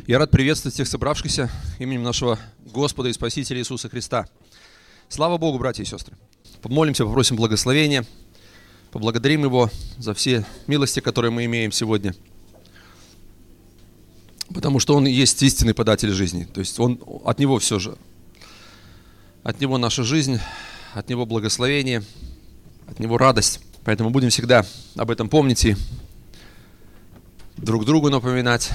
Я рад приветствовать всех собравшихся именем нашего Господа и Спасителя Иисуса Христа. Слава Богу, братья и сестры. Помолимся, попросим благословения, поблагодарим Его за все милости, которые мы имеем сегодня. Потому что Он есть истинный податель жизни. То есть от Него все же. От Него наша жизнь, от Него благословение, от Него радость. Поэтому будем всегда об этом помнить и друг другу напоминать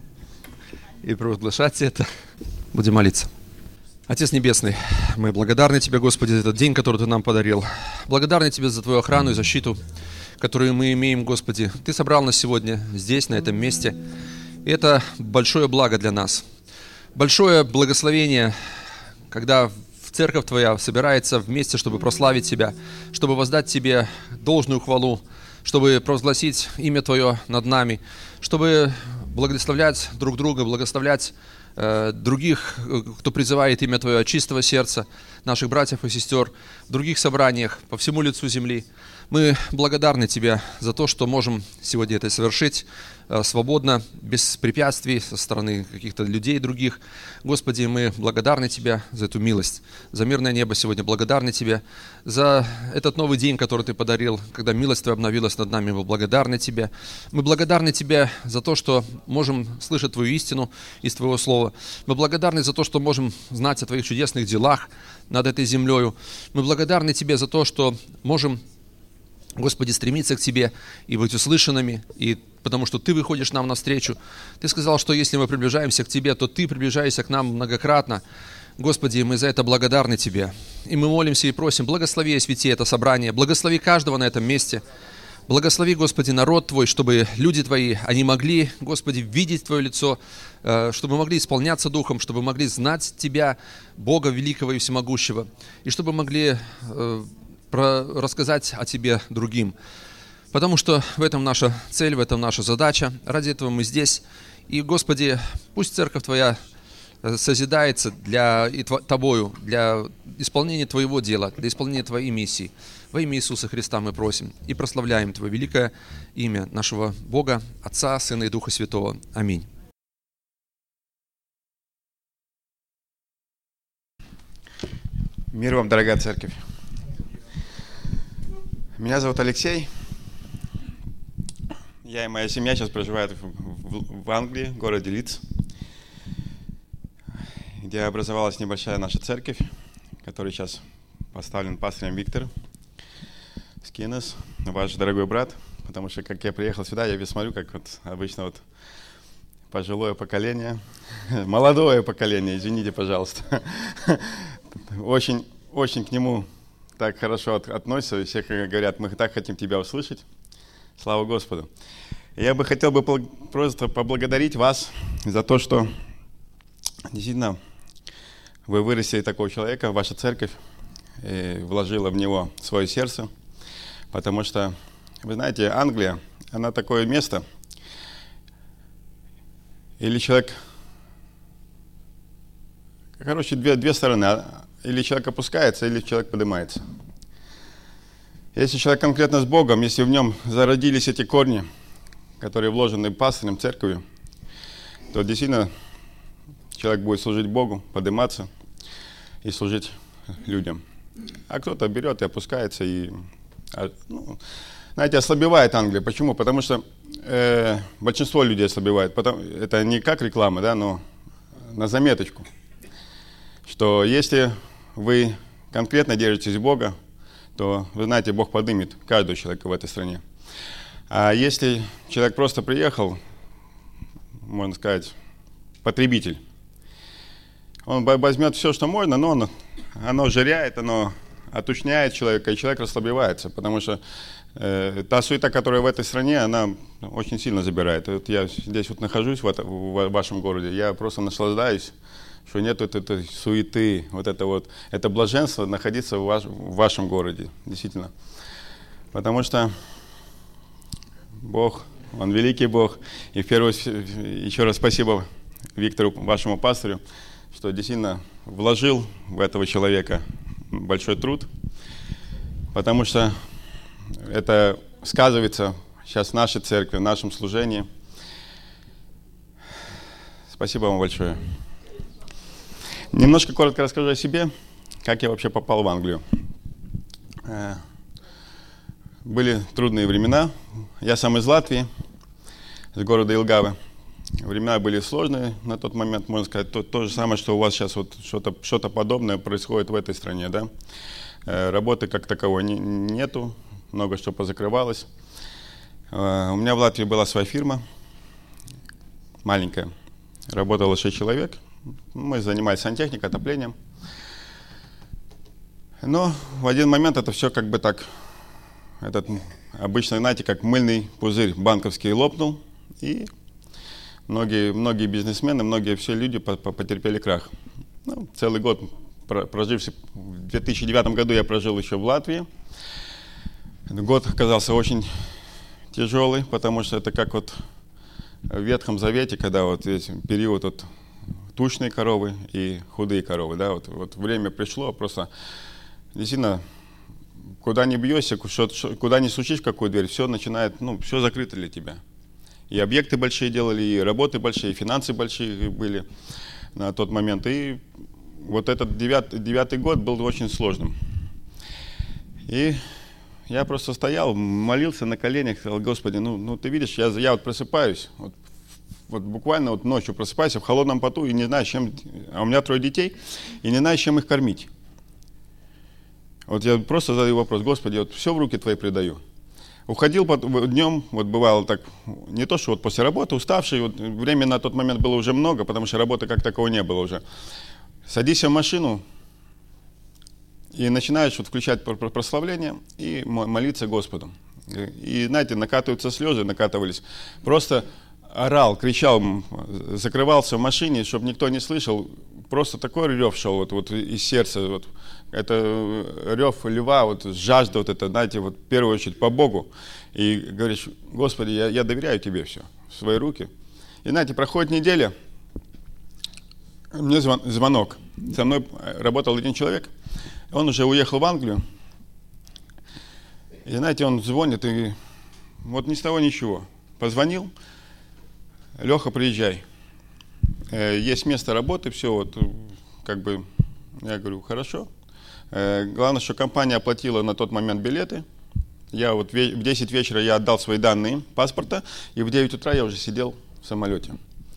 и провозглашать это. Будем молиться. Отец Небесный, мы благодарны Тебе, Господи, за этот день, который Ты нам подарил. Благодарны Тебе за Твою охрану и защиту, которую мы имеем, Господи. Ты собрал нас сегодня здесь, на этом месте. И это большое благо для нас. Большое благословение, когда церковь Твоя собирается вместе, чтобы прославить Тебя, чтобы воздать Тебе должную хвалу, чтобы провозгласить имя Твое над нами, чтобы благословлять друг друга, благословлять других, кто призывает имя Твое от чистого сердца, наших братьев и сестер, в других собраниях по всему лицу земли. Мы благодарны Тебе за то, что можем сегодня это совершить свободно, без препятствий со стороны каких-то людей других. Господи, мы благодарны Тебе за эту милость, за мирное небо сегодня. Благодарны Тебе за этот новый день, который Ты подарил, когда милость Твоя обновилась над нами. Мы благодарны Тебе. Мы благодарны Тебе за то, что можем слышать Твою истину из Твоего Слова. Мы благодарны за то, что можем знать о Твоих чудесных делах над этой землею. Мы благодарны Тебе за то, что можем, Господи, стремиться к Тебе и быть услышанными, и потому что Ты выходишь нам навстречу. Ты сказал, что если мы приближаемся к Тебе, то Ты приближаешься к нам многократно. Господи, мы за это благодарны Тебе. И мы молимся и просим, благослови и освети это собрание, благослови каждого на этом месте. Благослови, Господи, народ Твой, чтобы люди Твои, они могли, Господи, видеть Твое лицо, чтобы могли исполняться Духом, чтобы могли знать Тебя, Бога великого и всемогущего, и чтобы могли рассказать о Тебе другим. Потому что в этом наша цель, в этом наша задача. Ради этого мы здесь. И, Господи, пусть церковь Твоя созидается Тобою, для исполнения Твоего дела, для исполнения Твоей миссии. Во имя Иисуса Христа мы просим и прославляем Твое великое имя нашего Бога, Отца, Сына и Духа Святого. Аминь. Мир вам, дорогая церковь. Меня зовут Алексей. Я и моя семья сейчас проживают в Англии, в городе Лидс, где образовалась небольшая наша церковь, которая сейчас поставлен пастырем Виктор Скинес, ваш дорогой брат. Потому что, как я приехал сюда, я смотрю, как вот обычно вот пожилое поколение, молодое поколение, извините, пожалуйста, очень к нему так хорошо относятся, и все говорят, мы так хотим тебя услышать. Слава Господу. Я бы хотел просто поблагодарить вас за то, что действительно вы вырастили такого человека, ваша церковь, и вложила в него свое сердце. Потому что, вы знаете, Англия, она такое место, или человек, короче, две стороны. Или человек опускается, или человек поднимается. Если человек конкретно с Богом, если в нем зародились эти корни, которые вложены пастырем, церковью, то действительно человек будет служить Богу, подниматься и служить людям. А кто-то берет и опускается, и, знаете, ослабевает Англия. Почему? Потому что большинство людей ослабевает. Это не как реклама, да, но на заметочку, что если вы конкретно держитесь Бога, то, вы знаете, Бог поднимет каждого человека в этой стране. А если человек просто приехал, можно сказать, потребитель, он возьмет все, что можно, но оно жиряет, оно отучняет человека, и человек расслабевается, потому что та суета, которая в этой стране, она очень сильно забирает. Вот я здесь вот нахожусь в вашем городе, я просто наслаждаюсь, что нет этой суеты, это блаженство находиться в вашем городе, действительно. Потому что Бог, Он великий Бог. И в первую очередь, еще раз спасибо Виктору, вашему пастырю, что действительно вложил в этого человека большой труд, потому что это сказывается сейчас в нашей церкви, в нашем служении. Спасибо вам большое. Немножко коротко расскажу о себе, как я вообще попал в Англию. Были трудные времена. Я сам из Латвии, из города Елгавы. Времена были сложные на тот момент, можно сказать, то же самое, что у вас сейчас вот что-то подобное происходит в этой стране, да. Работы как таковой нету, много что позакрывалось. У меня в Латвии была своя фирма, маленькая, работало 6 человек. Мы занимались сантехникой, отоплением. Но в один момент это все как бы так, этот обычно, знаете, как мыльный пузырь банковский лопнул, и многие бизнесмены, многие все люди потерпели крах. Ну, целый год проживший, в 2009 году я прожил еще в Латвии. Год оказался очень тяжелый, потому что это как вот в Ветхом Завете, когда вот весь период вот тучные коровы и худые коровы, да, вот время пришло, просто действительно, куда ни бьешься, куда ни стучишь в какую дверь, все начинает, ну, все закрыто для тебя. И объекты большие делали, и работы большие, и финансы большие были на тот момент. И вот этот девятый год был очень сложным. И я просто стоял, молился на коленях, сказал: Господи, ну ты видишь, я вот просыпаюсь, вот буквально вот ночью просыпаюсь в холодном поту и не знаю, чем, а у меня 3 детей, и не знаю, чем их кормить. Вот я просто задаю вопрос: Господи, вот все в руки Твои предаю. Уходил днем, вот бывало так, не то, что вот после работы, уставший, вот времени на тот момент было уже много, потому что работы как такого не было уже. Садись в машину и начинаешь вот включать прославление и молиться Господу. И, знаете, накатываются слезы, накатывались. Просто орал, кричал, закрывался в машине, чтобы никто не слышал. Просто такой рев шел вот из сердца. Вот. Это рев льва, вот жажда, вот это, знаете, вот в первую очередь по Богу. И говоришь: Господи, я доверяю Тебе все, в свои руки. И, знаете, проходит неделя, мне звонок. Со мной работал один человек, он уже уехал в Англию. И, знаете, он звонит, и вот ни с того ничего. Позвонил: Леха, приезжай. Есть место работы, все, вот, как бы, я говорю: хорошо. Главное, что компания оплатила на тот момент билеты. Я вот в 10 вечера я отдал свои данные паспорта, и в 9 утра я уже сидел в самолете.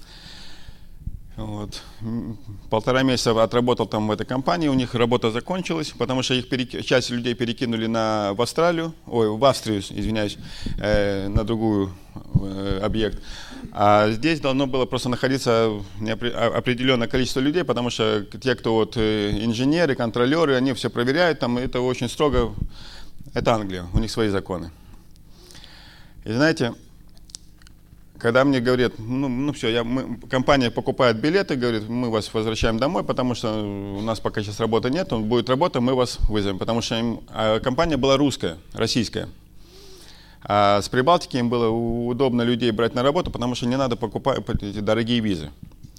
Вот. 1,5 месяца отработал там в этой компании, у них работа закончилась, потому что часть людей перекинули в Австрию, извиняюсь, на другую объект. А здесь должно было просто находиться определенное количество людей, потому что те, кто вот инженеры, контролеры, они все проверяют, там это очень строго, это Англия, у них свои законы. И знаете, когда мне говорят: ну все, компания покупает билеты, говорит: мы вас возвращаем домой, потому что у нас пока сейчас работы нет, будет работа, мы вас вызовем, потому что компания была русская, российская. А с Прибалтики им было удобно людей брать на работу, потому что не надо покупать эти дорогие визы.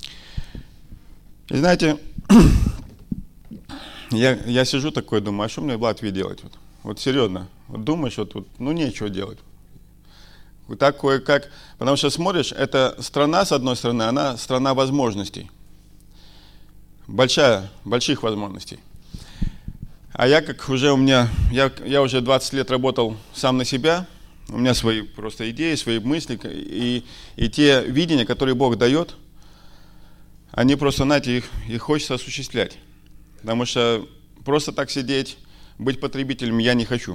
И знаете, я сижу такой, думаю: а что мне в Латвии делать? Вот серьезно, вот думаешь, ну нечего делать. Так кое-как, потому что смотришь, это страна, с одной стороны, она страна возможностей. Больших возможностей. А я я уже 20 лет работал сам на себя, у меня свои просто идеи, свои мысли, и те видения, которые Бог дает, они просто, знаете, их хочется осуществлять. Потому что просто так сидеть, быть потребителем я не хочу.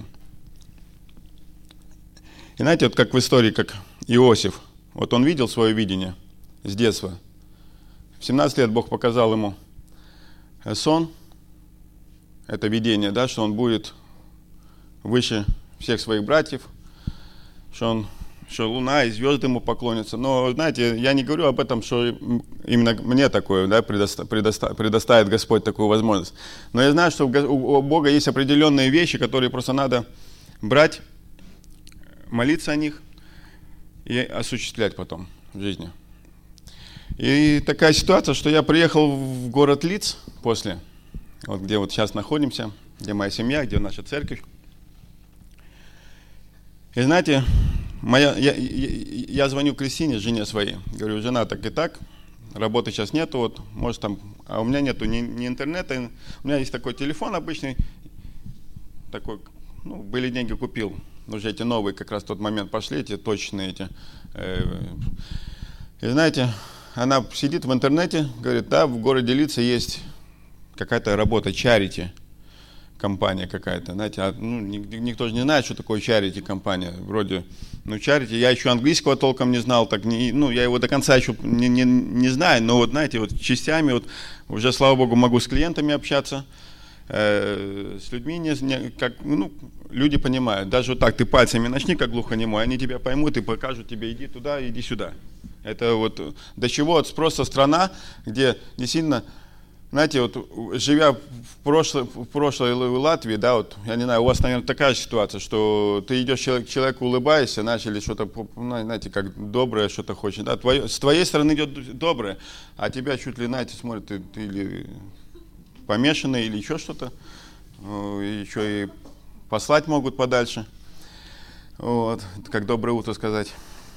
И знаете, вот как в истории, как Иосиф, вот он видел свое видение с детства. В 17 лет Бог показал ему сон, это видение, да, что он будет выше всех своих братьев, что луна и звезды ему поклонятся. Но, знаете, я не говорю об этом, что именно мне такое, да, предоставит Господь такую возможность. Но я знаю, что у Бога есть определенные вещи, которые просто надо брать, молиться о них и осуществлять потом в жизни. И такая ситуация, что я приехал в город Лидс после, вот где вот сейчас находимся, где моя семья, где наша церковь. И знаете, я звоню Кристине, жене своей, говорю: жена, так и так, работы сейчас нету, вот, может там, а у меня нету ни интернета, у меня есть такой телефон обычный, такой, ну, были деньги, купил, уже эти новые как раз в тот момент пошли, эти точные эти. И знаете, она сидит в интернете, говорит, да, в городе Лица есть какая-то работа, charity компания какая-то, знаете, ну, никто же не знает, что такое charity компания, вроде, ну, charity, я еще английского толком не знал, так, ну, я его до конца еще не знаю, но вот, знаете, вот частями, вот, уже, слава богу, могу с клиентами общаться, с людьми, как, ну, люди понимают, даже вот так, ты пальцами начни, как глухонемой, они тебя поймут и покажут тебе, иди туда, иди сюда. Это вот до чего, вот просто страна, где действительно, знаете, вот живя в прошлой Латвии, да, вот, я не знаю, у вас, наверное, такая же ситуация, что ты идешь человеку, улыбаешься, начали что-то, знаете, как доброе что-то хочешь, да, с твоей стороны идет доброе, а тебя чуть ли, знаете, смотрят, ты или помешанный, или еще что-то, еще и послать могут подальше, вот, как доброе утро сказать.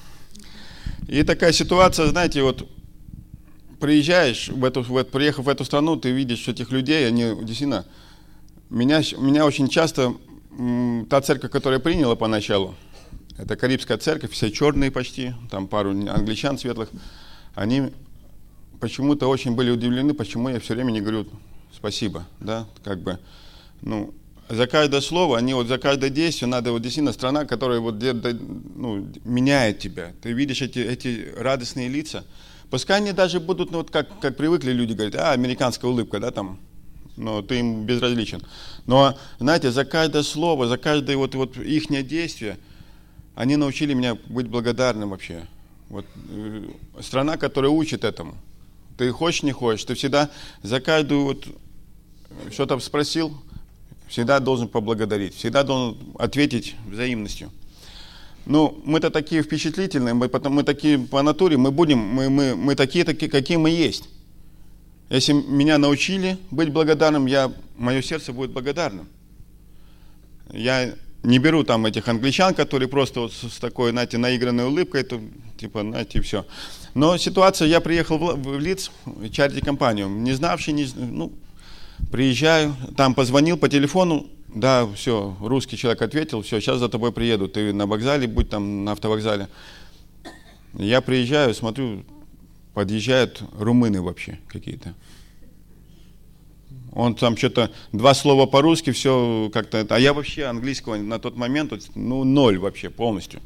И такая ситуация, знаете, вот, приезжаешь, приехав в эту страну, ты видишь этих людей, они действительно, меня очень часто, та церковь, которая приняла поначалу, это Карибская церковь, все черные почти, там пару англичан светлых, они почему-то очень были удивлены, почему я все время не говорю спасибо, да, как бы, ну, за каждое слово, они вот за каждое действие, надо вот действительно страна, которая вот, ну, меняет тебя, ты видишь эти радостные лица. Пускай они даже будут, ну, вот как привыкли люди говорить, американская улыбка, да, там, но ты им безразличен. Но, знаете, за каждое слово, за каждое вот ихнее действие, они научили меня быть благодарным вообще. Вот, страна, которая учит этому. Ты хочешь, не хочешь, ты всегда за каждую вот, что-то спросил, всегда должен поблагодарить, всегда должен ответить взаимностью. Ну, мы-то такие впечатлительные, мы такие по натуре, мы такие, какие мы есть. Если меня научили быть благодарным, мое сердце будет благодарным. Я не беру там этих англичан, которые просто вот с такой, знаете, наигранной улыбкой, то, типа, знаете, и все. Но ситуация, я приехал в Лидс, чарити-компанию, не знавший, ну, приезжаю, там позвонил по телефону, да, все, русский человек ответил, все, сейчас за тобой приеду, ты на вокзале, будь там на автовокзале. Я приезжаю, смотрю, подъезжают румыны вообще какие-то. Он там что-то, 2 слова по-русски, все как-то, а я вообще английского на тот момент, ну, 0 вообще полностью.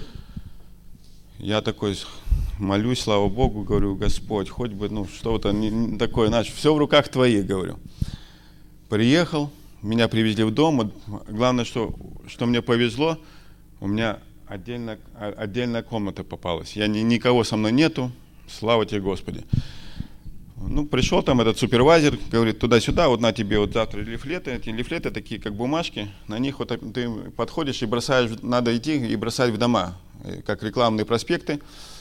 Я такой молюсь, слава Богу, говорю, Господь, хоть бы, ну, что-то такое, знаешь, все в руках твоих, говорю. Приехал, меня привезли в дом. Главное, что мне повезло, у меня отдельная комната попалась. Никого со мной нету, слава тебе, Господи. Ну, пришел там этот супервайзер, говорит, туда-сюда, вот на тебе вот завтра лифлеты. Эти лифлеты такие, как бумажки, на них вот ты подходишь и бросаешь, надо идти и бросать в дома, как рекламные проспекты.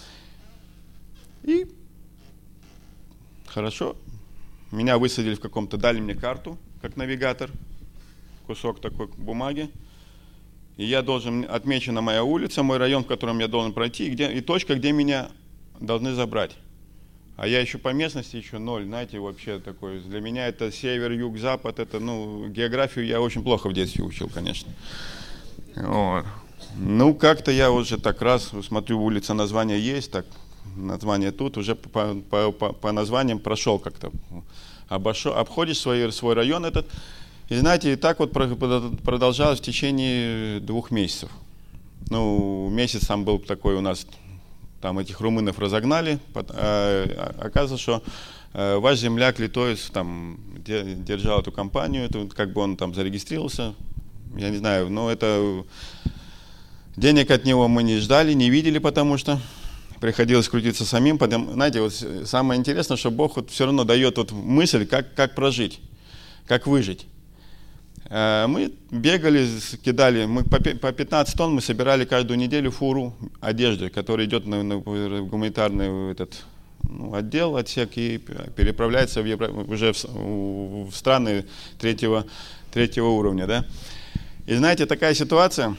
И хорошо, меня высадили в каком-то, дали мне карту, как навигатор, кусок такой бумаги, и я должен, отмечена моя улица, мой район, в котором я должен пройти, и точка, где меня должны забрать. А я еще по местности еще 0, знаете, вообще такой, для меня это север, юг, запад, это, ну, географию я очень плохо в детстве учил, конечно. Вот. Ну, как-то я уже так раз, смотрю, улица, название есть, так, название тут, уже по названиям прошел как-то, обходишь свой район этот, и знаете, и так вот продолжалось в течение 2 месяцев. Ну, месяц там был такой у нас, там этих румынов разогнали, оказывается, что ваш земляк литовец там держал эту компанию, как бы он там зарегистрировался, я не знаю, но это денег от него мы не ждали, не видели, потому что приходилось крутиться самим. Знаете, вот самое интересное, что Бог вот все равно дает вот мысль, как прожить, как выжить. Мы бегали, кидали, мы по 15 тонн мы собирали каждую неделю фуру одежды, которая идет на гуманитарный отдел, отсек, и переправляется уже в страны третьего уровня. Да? И знаете, такая ситуация.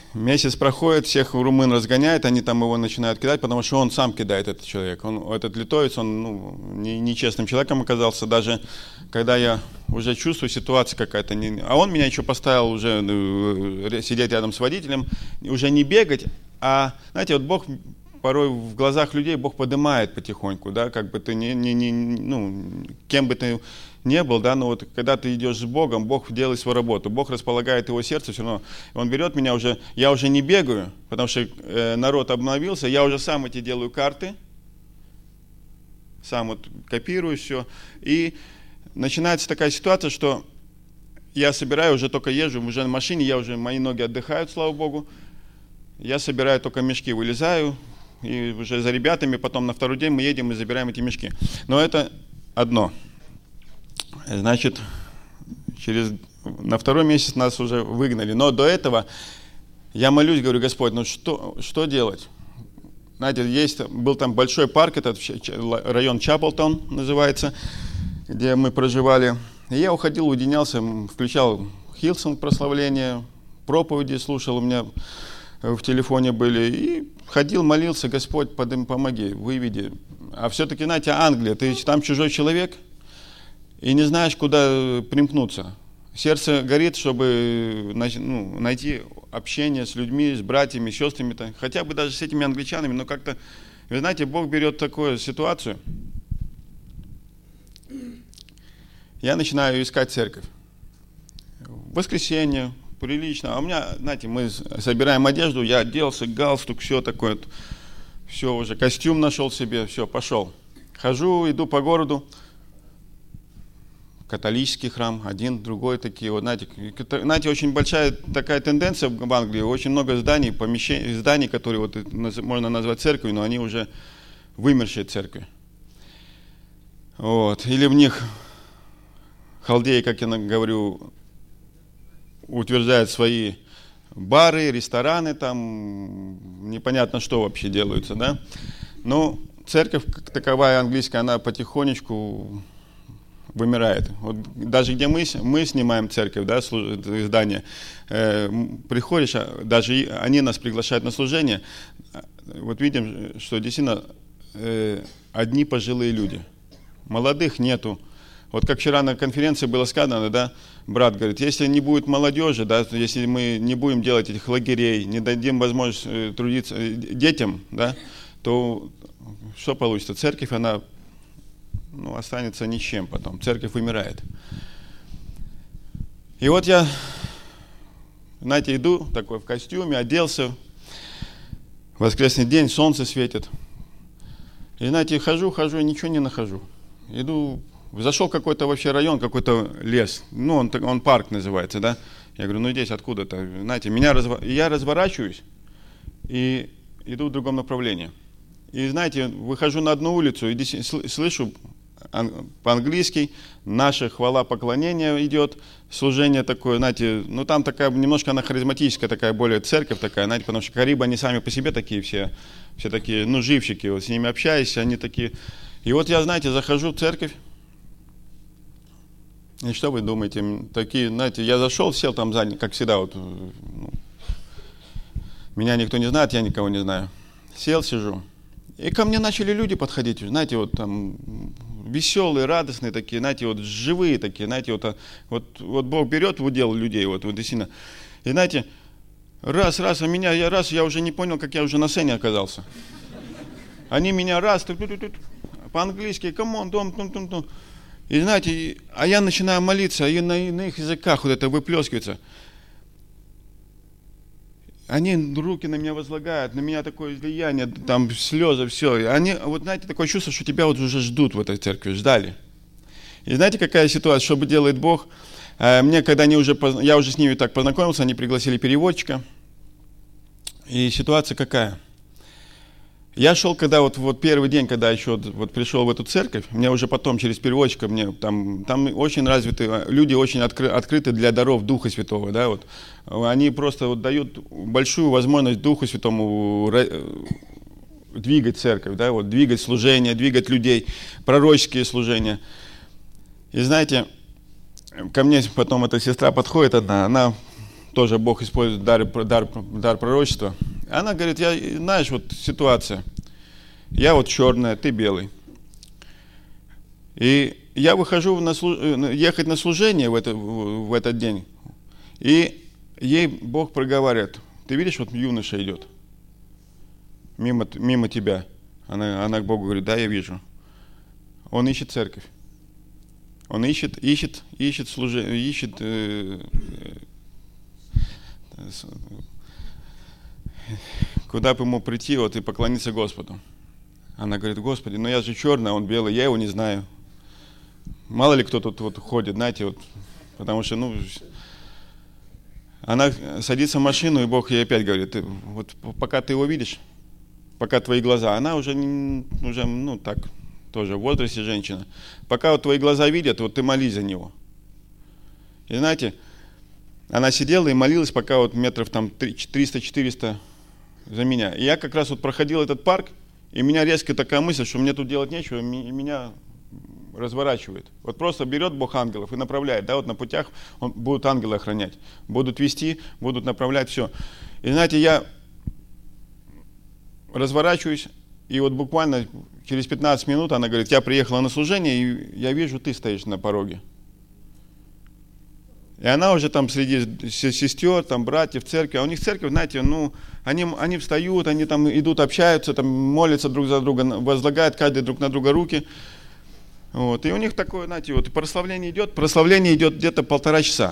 Месяц проходит, всех румын разгоняет, они там его начинают кидать, потому что он сам кидает, этот человек. Этот литовец, он нечестным человеком оказался, даже когда я уже чувствую, ситуация какая-то. А он меня еще поставил уже сидеть рядом с водителем, уже не бегать, а, знаете, вот Бог порой в глазах людей, Бог поднимает потихоньку, да, как бы ты кем бы ты не был, да, но вот когда ты идешь с Богом, Бог делает свою работу, Бог располагает его сердце, все равно Он берет меня уже, я уже не бегаю, потому что народ обновился, я уже сам эти делаю карты, сам вот копирую все, и начинается такая ситуация, что я собираю, уже только езжу, уже на машине, мои ноги отдыхают, слава Богу, я собираю только мешки, вылезаю, и уже за ребятами, потом на второй день мы едем и забираем эти мешки. Но это одно. Значит, на второй месяц нас уже выгнали. Но до этого я молюсь, говорю: Господь, ну что делать? Знаете, был там большой парк, этот район Чаплтон называется, где мы проживали. И я уходил, уединялся, включал Хилсонг прославление, проповеди слушал, у меня в телефоне были. И ходил, молился: Господь, помоги, выведи. А все-таки, знаете, Англия, ты там чужой человек, и не знаешь, куда примкнуться. Сердце горит, чтобы найти общение с людьми, с братьями, сестрами, хотя бы даже с этими англичанами, но как-то, вы знаете, Бог берет такую ситуацию. Я начинаю искать церковь. В воскресенье, прилично. А у меня, знаете, мы собираем одежду, я оделся, галстук, все такое, все уже, костюм нашел себе, все, пошел. Хожу, иду по городу. Католический храм, один, другой, такие вот, знаете, очень большая такая тенденция в Англии, очень много зданий, зданий, которые вот можно назвать церковью, но они уже вымершие церкви. Вот. Или в них халдеи, как я говорю, утверждают свои бары, рестораны, там непонятно, что вообще делаются, да. Но церковь как таковая английская, она потихонечку вымирает. Вот даже где мы снимаем церковь, да, здание, приходишь, даже они нас приглашают на служение, вот видим, что действительно одни пожилые люди, молодых нету. Вот как вчера на конференции было сказано, да, брат говорит, если не будет молодежи, да, если мы не будем делать этих лагерей, не дадим возможность трудиться детям, да, то что получится? Церковь, она останется ничем потом. Церковь вымирает. И вот я, знаете, иду такой в костюме, оделся. Воскресный день, солнце светит. И, знаете, хожу, и ничего не нахожу. Иду, зашел в какой-то вообще район, какой-то лес. Он парк называется, да. Я говорю, здесь откуда-то. Знаете, я разворачиваюсь и иду в другом направлении. И, знаете, выхожу на одну улицу и слышу по-английски, наша хвала, поклонение идет, служение такое, знаете, там такая, немножко она харизматическая, такая более церковь такая, знаете, потому что карибы, они сами по себе такие все такие, живчики, вот с ними общаюсь, они такие. И вот я, знаете, захожу в церковь, и что вы думаете, такие, знаете, я зашел, сел там сзади, как всегда, вот, меня никто не знает, я никого не знаю, сел, сижу. И ко мне начали люди подходить, знаете, вот там веселые, радостные такие, знаете, вот живые такие, знаете, вот Бог берет в удел людей, вот действительно. И знаете, раз, а я уже не понял, как я уже на сцене оказался. Они меня по-английски, камон, дом. И знаете, а я начинаю молиться, и на их языках вот это выплескивается. Они руки на меня возлагают, на меня такое влияние, там слезы, все. Они, вот знаете, такое чувство, что тебя вот уже ждут в этой церкви, ждали. И знаете, какая ситуация, что делает Бог? Мне, когда я уже с ними так познакомился, они пригласили переводчика. И ситуация какая? Я шел, когда вот первый день, когда еще вот пришел в эту церковь, мне уже потом через переводчика, там очень развиты, люди очень открыты для даров Духа Святого, да, вот. Они просто вот дают большую возможность Духу Святому двигать церковь, да, вот, двигать служение, двигать людей, пророческие служения. И знаете, ко мне потом эта сестра подходит одна, она тоже Бог использует дар пророчества. Она говорит, знаешь, вот ситуация. Я вот черная, ты белый. И я выхожу ехать на служение в этот день. И ей Бог проговаривает, ты видишь, вот юноша идет мимо тебя. Она к Богу говорит, да, я вижу. Он ищет церковь. Он ищет служение, куда бы ему прийти вот, и поклониться Господу. Она говорит, Господи, но я же черная, он белый, я его не знаю. Мало ли кто тут вот ходит, знаете, вот, потому что, она садится в машину, и Бог ей опять говорит, вот пока ты его видишь, пока твои глаза, она уже так, тоже в возрасте женщина, пока вот твои глаза видят, вот ты молись за него. И знаете, она сидела и молилась, пока вот метров там 300-400 за меня. И я как раз вот проходил этот парк, и меня резко такая мысль, что мне тут делать нечего, и меня разворачивает. Вот просто берет Бог ангелов и направляет, да, вот на путях будут ангелы охранять, будут вести, будут направлять, все. И знаете, я разворачиваюсь, и вот буквально через 15 минут она говорит, я приехала на служение, и я вижу, ты стоишь на пороге. И она уже там среди сестер, там братьев, церкви, а у них церковь, знаете, они встают, они там идут, общаются, там молятся друг за друга, возлагают каждый друг на друга руки. Вот. И у них такое, знаете, вот прославление идет где-то 1,5 часа.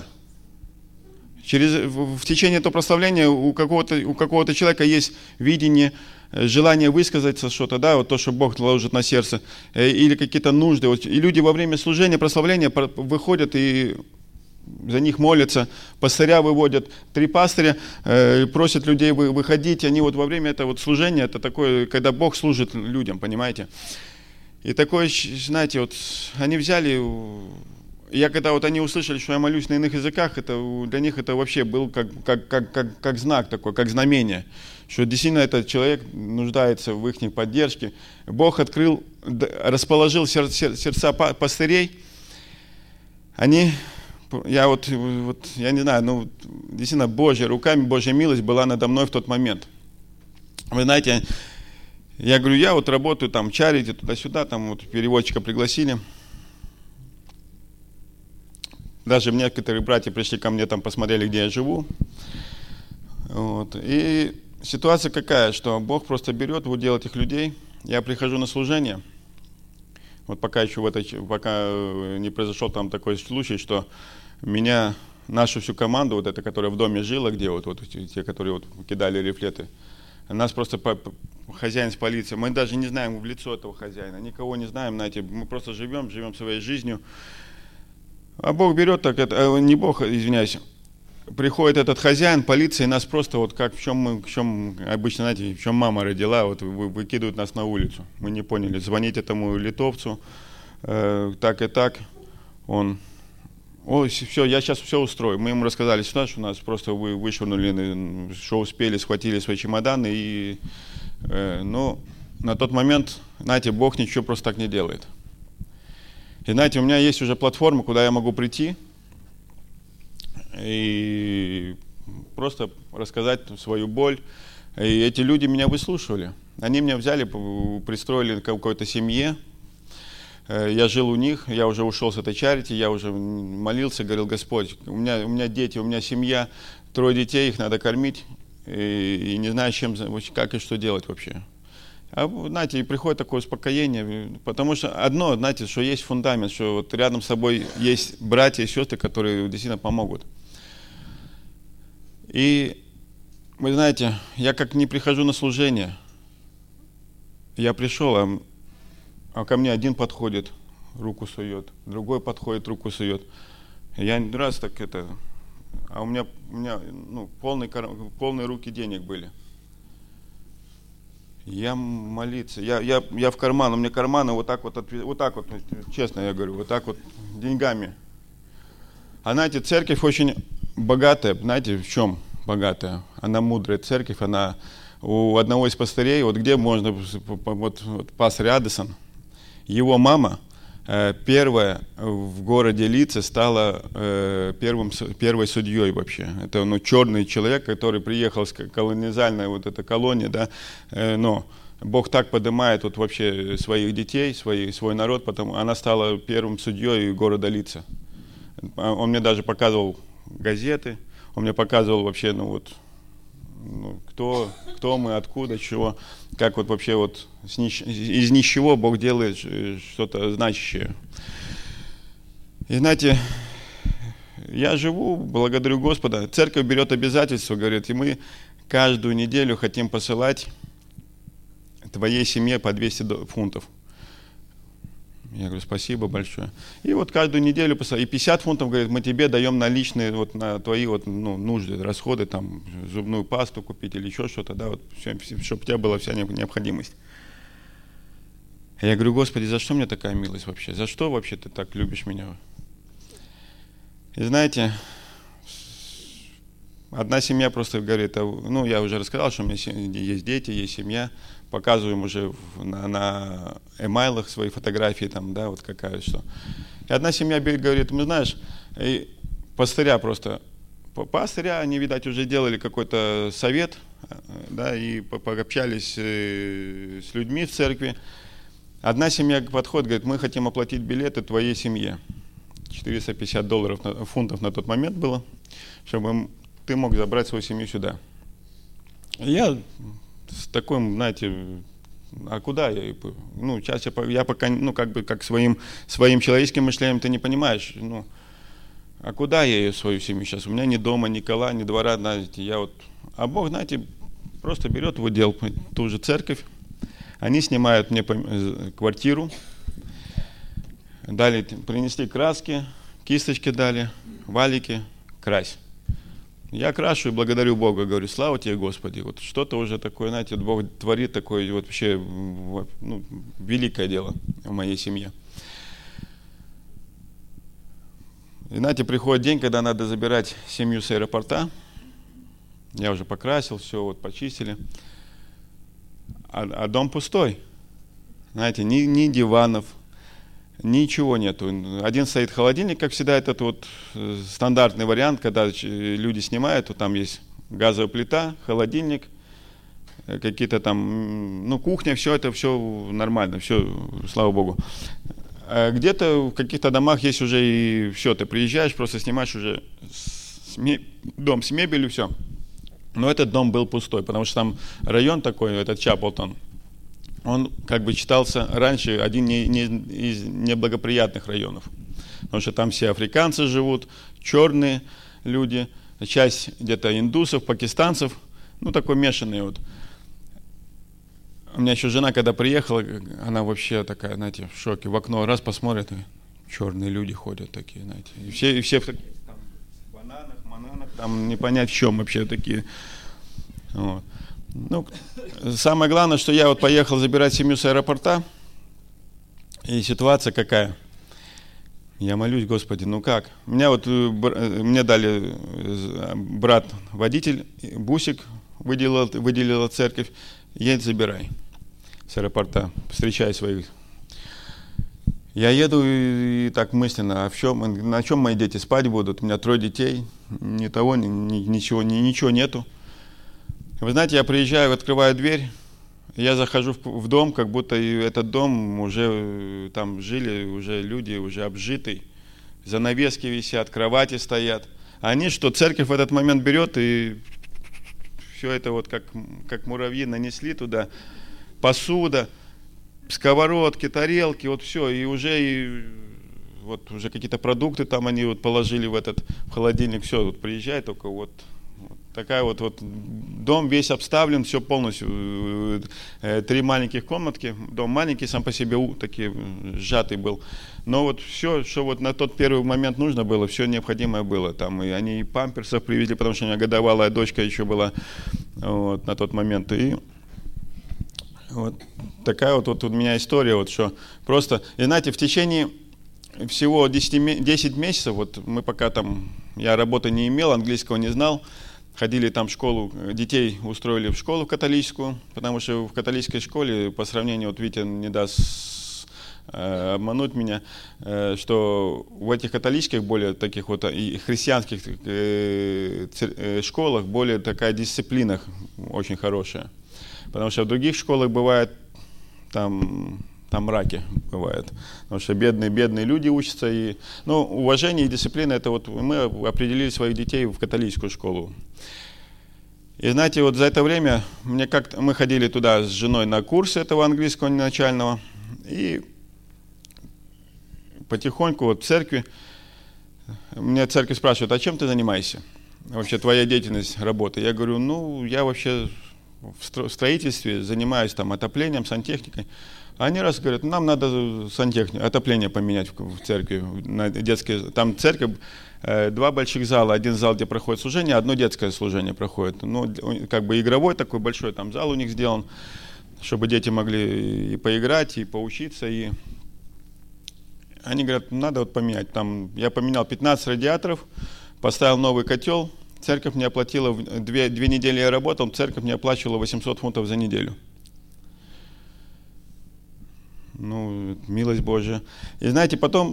В течение этого прославления у какого-то человека есть видение, желание высказаться что-то, да, вот то, что Бог ложит на сердце, или какие-то нужды. Вот, и люди во время служения, прославления выходят и за них молятся, пастыря выводят, 3 пастыря просят людей выходить, они вот во время этого вот служения, это такое, когда Бог служит людям, понимаете. И такое, знаете, вот они взяли, когда вот они услышали, что я молюсь на иных языках, это для них это вообще был как знак такой, как знамение, что действительно этот человек нуждается в их поддержке. Бог расположил сердца пастырей, я не знаю, действительно Божья, руками Божья милость была надо мной в тот момент. Вы знаете, я говорю, я вот работаю там, чарите туда-сюда, там вот переводчика пригласили. Даже некоторые братья пришли ко мне, там посмотрели, где я живу. Вот. И ситуация какая, что Бог просто берет, выделает этих людей. Я прихожу на служение. Вот пока не произошел там такой случай, что нашу всю команду, вот эта, которая в доме жила, где вот те, которые вот кидали рефлекты, нас просто хозяин с полицией, мы даже не знаем в лицо этого хозяина, никого не знаем, знаете, мы просто живем своей жизнью. А Бог берет не Бог, извиняюсь, приходит этот хозяин, полиция, и нас просто вот как в чем обычно, знаете, в чем мама родила, вот выкидывают нас на улицу. Мы не поняли, звонить этому литовцу, так и так, все, я сейчас все устрою. Мы ему рассказали сюда, что нас просто вышвырнули, что успели, схватили свои чемоданы. И, на тот момент, знаете, Бог ничего просто так не делает. И знаете, у меня есть уже платформа, куда я могу прийти и просто рассказать свою боль. И эти люди меня выслушивали. Они меня взяли, пристроили к какой-то семье. Я жил у них, я уже ушел с этой чарити, я уже молился, говорил, Господь, у меня дети, у меня семья, 3 детей, их надо кормить, и не знаю, как и что делать вообще. А знаете, и приходит такое успокоение, потому что одно, знаете, что есть фундамент, что вот рядом с собой есть братья и сестры, которые действительно помогут. И вы знаете, я как не прихожу на служение, я пришел, а ко мне один подходит, руку сует, другой подходит, руку сует. Я раз так а у меня полные руки денег были. Я молиться, я в карман, у меня карманы вот так вот, честно я говорю, вот так вот деньгами. А знаете, церковь очень богатая, знаете, в чем богатая? Она мудрая церковь, она у одного из пастырей, вот где можно, вот пастырь Аддисон, его мама, первая в городе Лица стала первой судьей вообще. Это черный человек, который приехал с колониальной вот этой колонии, да, но Бог так поднимает вот вообще своих детей, свой народ, потому она стала первым судьей города Лица. Он мне даже показывал газеты, он мне показывал вообще, кто мы, откуда, чего, как вот вообще вот из ничего Бог делает что-то значащее. И знаете, я живу, благодарю Господа. Церковь берет обязательство, говорит, и мы каждую неделю хотим посылать твоей семье по 200 фунтов. Я говорю, спасибо большое. И вот каждую неделю, и 50 фунтов, говорит, мы тебе даем наличные вот на твои вот, нужды, расходы, там, зубную пасту купить или еще что-то, да, вот, чтобы у тебя была вся необходимость. Я говорю, Господи, за что мне такая милость вообще? За что вообще ты так любишь меня? И знаете, одна семья просто говорит, я уже рассказал, что у меня есть дети, есть семья, показываем уже на эмайлах свои фотографии, там, да, вот какая что. И одна семья говорит, знаешь, пастыря, они, видать, уже делали какой-то совет, да, и пообщались с людьми в церкви. Одна семья подходит, говорит, мы хотим оплатить билеты твоей семье. $450 фунтов на тот момент было, чтобы ты мог забрать свою семью сюда. И я с таким, знаете, а куда я? Сейчас я пока, как своим человеческим мышлением ты не понимаешь, а куда я ее, свою семью сейчас? У меня ни дома, ни кола, ни двора, знаете, а Бог, знаете, просто берет в удел ту же церковь, они снимают мне квартиру, дали, принесли краски, кисточки дали, валики, крась. Я крашу и благодарю Бога, говорю, слава тебе, Господи, вот что-то уже такое, знаете, вот Бог творит такое вот вообще великое дело в моей семье. И знаете, приходит день, когда надо забирать семью с аэропорта, я уже покрасил, все, вот почистили, а дом пустой, знаете, ни диванов, ничего нету. Один стоит холодильник, как всегда, этот вот стандартный вариант, когда люди снимают, то там есть газовая плита, холодильник, какие-то там, кухня, все это все нормально, все, слава Богу. А где-то в каких-то домах есть уже и все, ты приезжаешь, просто снимаешь уже дом с мебелью, все. Но этот дом был пустой, потому что там район такой, этот Чаплтон, он как бы считался раньше один из неблагоприятных районов. Потому что там все африканцы живут, черные люди, часть где-то индусов, пакистанцев, такой месшанный вот. У меня еще жена, когда приехала, она вообще такая, знаете, в шоке. В окно раз посмотрит, и черные люди ходят такие, знаете. И все в таких там бананах, там не понять в чем вообще такие. Вот. Самое главное, что я вот поехал забирать семью с аэропорта, и ситуация какая? Я молюсь, Господи, как? Мне дали брат-водитель, бусик выделила церковь, едь забирай с аэропорта, встречай своих. Я еду и так мысленно, на чем мои дети спать будут? У меня 3 детей, ничего нету. Вы знаете, я приезжаю, открываю дверь, я захожу в дом, как будто этот дом уже там жили, уже люди, уже обжитый, занавески висят, кровати стоят. Они что, церковь в этот момент берет и все это вот как муравьи нанесли туда, посуда, сковородки, тарелки, вот все, и уже какие-то продукты там они вот положили в холодильник, все, вот приезжает только вот такая вот дом весь обставлен, все полностью, 3 маленьких комнатки, дом маленький сам по себе, такие сжатый был, но вот все, что вот на тот первый момент нужно было, все необходимое было, там и они памперсов привезли, потому что у меня годовалая дочка еще была вот, на тот момент, и вот такая вот у меня история, вот что просто, и знаете, в течение всего 10 месяцев, вот мы пока там, я работы не имел, английского не знал, ходили там в школу, детей устроили в школу католическую, потому что в католической школе, по сравнению, вот Витя не даст обмануть меня, что в этих католических, более таких вот и христианских школах более такая дисциплина очень хорошая. Потому что в других школах бывает там мраки бывает. Потому что бедные люди учатся. Ну, уважение и дисциплина, это вот мы определили своих детей в католическую школу. И знаете, вот за это время мы ходили туда с женой на курсы этого английского начального. И потихоньку вот в церкви, меня церковь спрашивает, а чем ты занимаешься? Вообще твоя деятельность, работа? Я говорю, ну, я вообще в строительстве занимаюсь там отоплением, сантехникой. А они раз говорят, нам надо отопление поменять в церкви, на детские. Там церковь, 2 больших зала, один зал, где проходит служение, одно детское служение проходит. Ну, как бы игровой такой большой там зал у них сделан, чтобы дети могли и поиграть, и поучиться. И они говорят, надо вот поменять. Там я поменял 15 радиаторов, поставил новый котел. Церковь мне оплатила, 2 недели я работал, церковь мне оплачивала 800 фунтов за неделю. Ну, милость Божья. И знаете, потом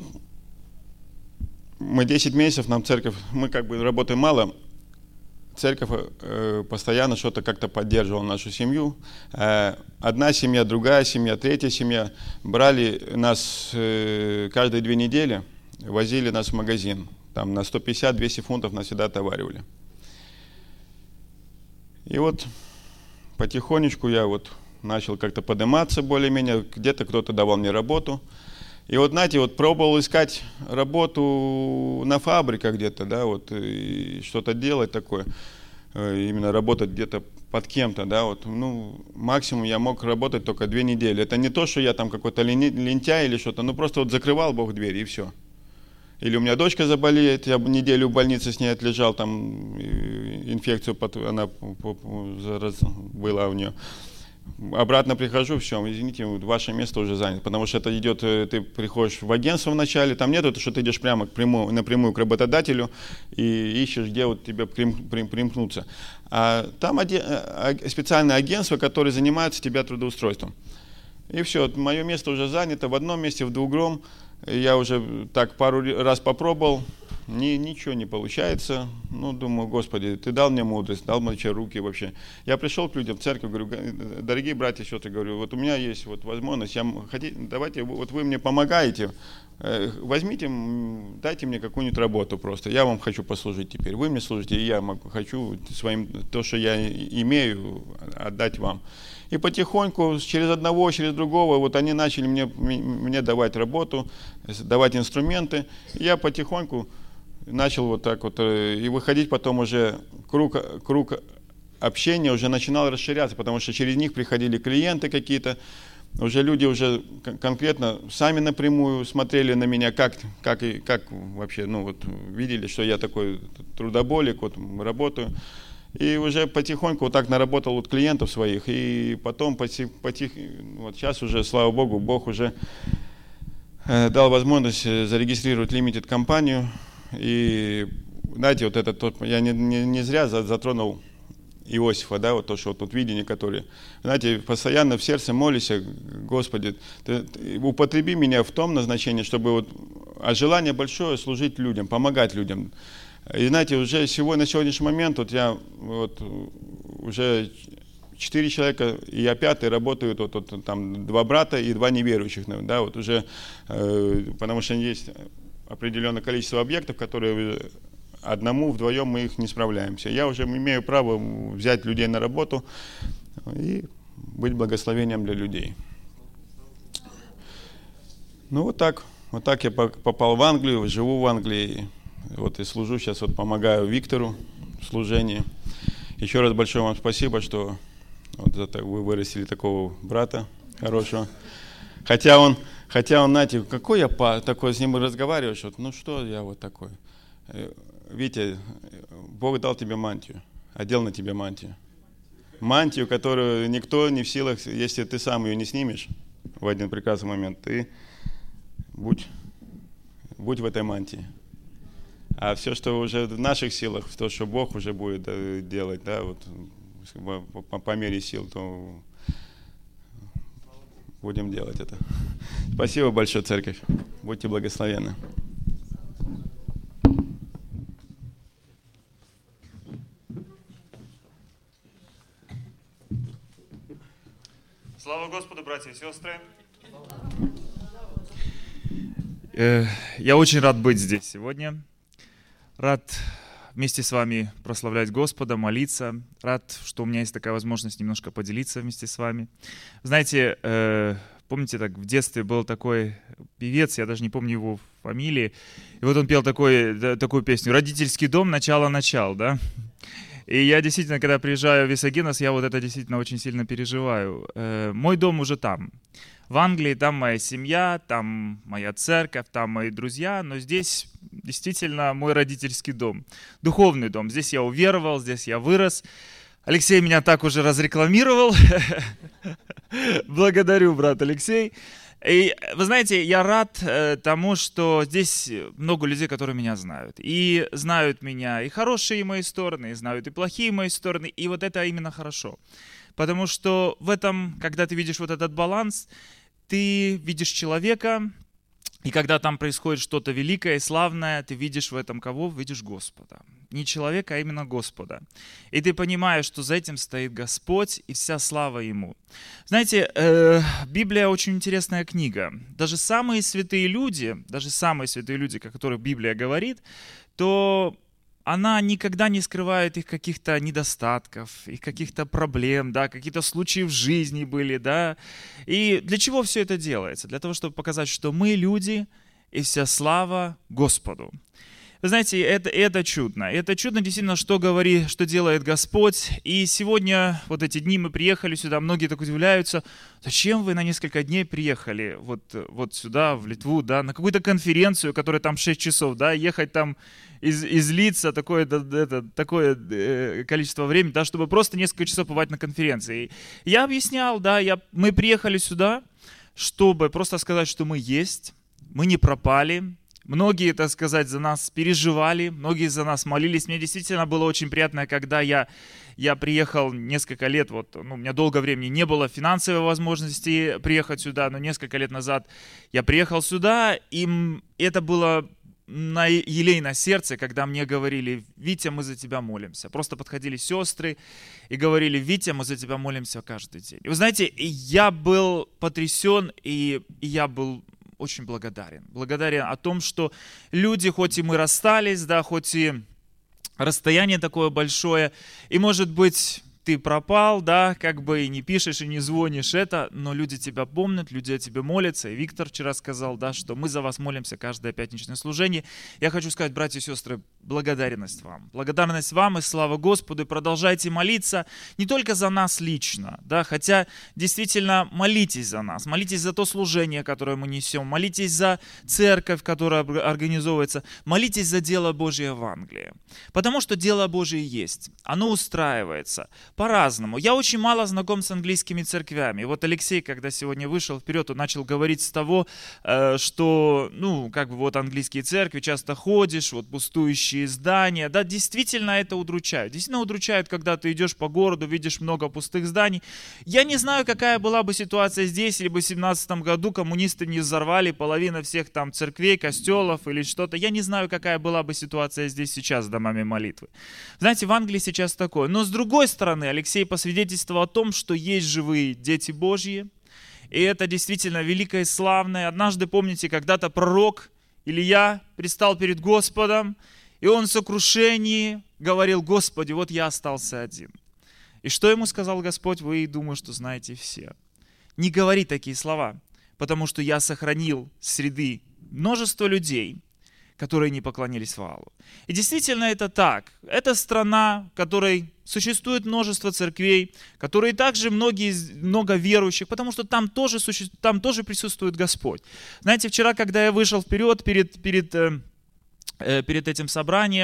мы 10 месяцев, нам церковь, мы как бы работаем мало, церковь постоянно что-то как-то поддерживала нашу семью. Одна семья, другая семья, третья семья брали нас каждые 2 недели, возили нас в магазин. Там на 150-200 фунтов нас всегда отоваривали. И вот потихонечку я вот начал как-то подниматься более-менее, где-то кто-то давал мне работу. И вот, знаете, вот пробовал искать работу на фабриках где-то, да, вот, и что-то делать такое, именно работать где-то под кем-то, да, вот, ну, максимум я мог работать только 2 недели. Это не то, что я там какой-то лентяй или что-то, ну, просто вот закрывал Бог дверь и все. Или у меня дочка заболеет, я неделю в больнице с ней отлежал, там инфекцию, она была у нее. Обратно прихожу, все, извините, ваше место уже занято, потому что это идет, ты приходишь в агентство вначале, там нет, что ты идешь прямо напрямую к работодателю и ищешь, где вот тебе примкнуться. А там специальное агентство, которое занимается тебя трудоустройством. И все, мое место уже занято в одном месте, в другом. Я уже так пару раз попробовал, ничего не получается. Ну, думаю, Господи, Ты дал мне мудрость, дал мне руки вообще. Я пришел к людям в церковь, говорю, дорогие братья, что-то говорю, вот у меня есть вот возможность, давайте, вот вы мне помогаете, возьмите, дайте мне какую-нибудь работу просто, я вам хочу послужить теперь. Вы мне служите, и я хочу то, что я имею, отдать вам. И потихоньку, через одного, через другого, вот они начали мне давать работу, давать инструменты. И я потихоньку начал вот так вот, и выходить потом уже, круг общения уже начинал расширяться, потому что через них приходили клиенты какие-то, уже люди уже конкретно сами напрямую смотрели на меня, как вообще, ну вот, видели, что я такой трудоболик, вот работаю. И уже потихоньку вот так наработал вот клиентов своих, и потом вот сейчас уже, слава Богу, Бог уже дал возможность зарегистрировать limited компанию. И знаете, вот это я не зря затронул Иосифа, да, вот то, что вот тут видение, которое, знаете, постоянно в сердце молюсь, Господи, ты употреби меня в том назначении, чтобы вот, желание большое служить людям, помогать людям. И знаете, уже на сегодняшний момент вот я вот уже 4 человека, и я 5-й работают, вот там 2 брата и 2 неверующих, да, вот уже, потому что есть определенное количество объектов, которые одному, вдвоем мы их не справляемся. Я уже имею право взять людей на работу и быть благословением для людей. Ну вот так я попал в Англию, живу в Англии. Вот и служу сейчас, вот помогаю Виктору в служении. Еще раз большое вам спасибо, что вот вы вырастили такого брата хорошего. Хотя он, знаете, какой я такой с ним разговариваю, что ну что я вот такой. Витя, Бог дал тебе мантию, одел на тебе мантию. Мантию, которую никто не в силах, если ты сам ее не снимешь в один прекрасный момент, ты будь в этой мантии. А все, что уже в наших силах, то, что Бог уже будет делать, да, вот по мере сил, то будем делать это. Спасибо большое, церковь. Будьте благословенны. Слава Господу, братья и сестры. Я очень рад быть здесь сегодня. Рад вместе с вами прославлять Господа, молиться. Рад, что у меня есть такая возможность немножко поделиться вместе с вами. Знаете, помните, так в детстве был такой певец, я даже не помню его фамилии, и вот он пел такую песню «Родительский дом, начало-начал», да? И я действительно, когда приезжаю в Висагинос, я вот это действительно очень сильно переживаю. Мой дом уже там. В Англии там моя семья, там моя церковь, там мои друзья, но здесь действительно мой родительский дом, духовный дом. Здесь я уверовал, здесь я вырос. Алексей меня так уже разрекламировал. Благодарю, брат Алексей. И вы знаете, я рад тому, что здесь много людей, которые меня знают. И знают меня и хорошие мои стороны, и знают и плохие мои стороны. И вот это именно хорошо. Потому что в этом, когда ты видишь вот этот баланс, ты видишь человека, и когда там происходит что-то великое и славное, ты видишь в этом кого? Видишь Господа. Не человека, а именно Господа. И ты понимаешь, что за этим стоит Господь, и вся слава Ему. Знаете, Библия очень интересная книга. Даже самые святые люди, о которых Библия говорит, то она никогда не скрывает их каких-то недостатков, их каких-то проблем, да, какие-то случаи в жизни были, да. И для чего все это делается? Для того, чтобы показать, что мы люди, и вся слава Господу. Вы знаете, это чудно. Это чудно действительно, что делает Господь. И сегодня, вот эти дни мы приехали сюда, многие так удивляются, зачем вы на несколько дней приехали вот сюда, в Литву, да, на какую-то конференцию, которая там 6 часов, да, ехать там из Лица такое количество времени, да, чтобы просто несколько часов побывать на конференции. Я объяснял, да, мы приехали сюда, чтобы просто сказать, что мы есть, мы не пропали. Многие, так сказать, за нас переживали, многие за нас молились. Мне действительно было очень приятно, когда я приехал несколько лет, у меня долгое времени не было финансовой возможности приехать сюда, но несколько лет назад я приехал сюда, и это было елей на сердце, когда мне говорили: «Витя, мы за тебя молимся». Просто подходили сестры и говорили: «Витя, мы за тебя молимся каждый день». И вы знаете, я был потрясен, и я был очень благодарен. Благодарен о том, что люди, хоть и мы расстались, да, хоть и расстояние такое большое, и, может быть, ты пропал, да, как бы и не пишешь, и не звонишь но люди тебя помнят, люди о тебе молятся. И Виктор вчера сказал, да, что мы за вас молимся каждое пятничное служение. Я хочу сказать, братья и сестры, благодарность вам. Благодарность вам и слава Господу. И продолжайте молиться не только за нас лично, да, хотя действительно молитесь за нас, молитесь за то служение, которое мы несем, молитесь за церковь, которая организовывается, молитесь за дело Божие в Англии. Потому что дело Божие есть, оно устраивается по-разному. Я очень мало знаком с английскими церквями. Вот Алексей, когда сегодня вышел вперед, он начал говорить с того, что, английские церкви, часто ходишь, пустующие здания. Да, действительно это удручает. Действительно удручает, когда ты идешь по городу, видишь много пустых зданий. Я не знаю, какая была бы ситуация здесь, или бы в 2017 году коммунисты не взорвали половину всех там церквей, костелов или что-то. Я не знаю, какая была бы ситуация здесь сейчас с домами молитвы. Знаете, в Англии сейчас такое. Но с другой стороны, Алексей посвидетельствовал о том, что есть живые дети Божьи, и это действительно великое и славное. Однажды, помните, когда-то пророк Илия предстал перед Господом, и он в сокрушении говорил: «Господи, вот я остался один». И что ему сказал Господь, вы, думаю, что знаете все. Не говори такие слова, потому что я сохранил среды множество людей, которые не поклонились Ваалу. И действительно это так. Это страна, в которой существует множество церквей, которые также много верующих, потому что там тоже присутствует Господь. Знаете, вчера, когда я вышел вперед перед этим собранием,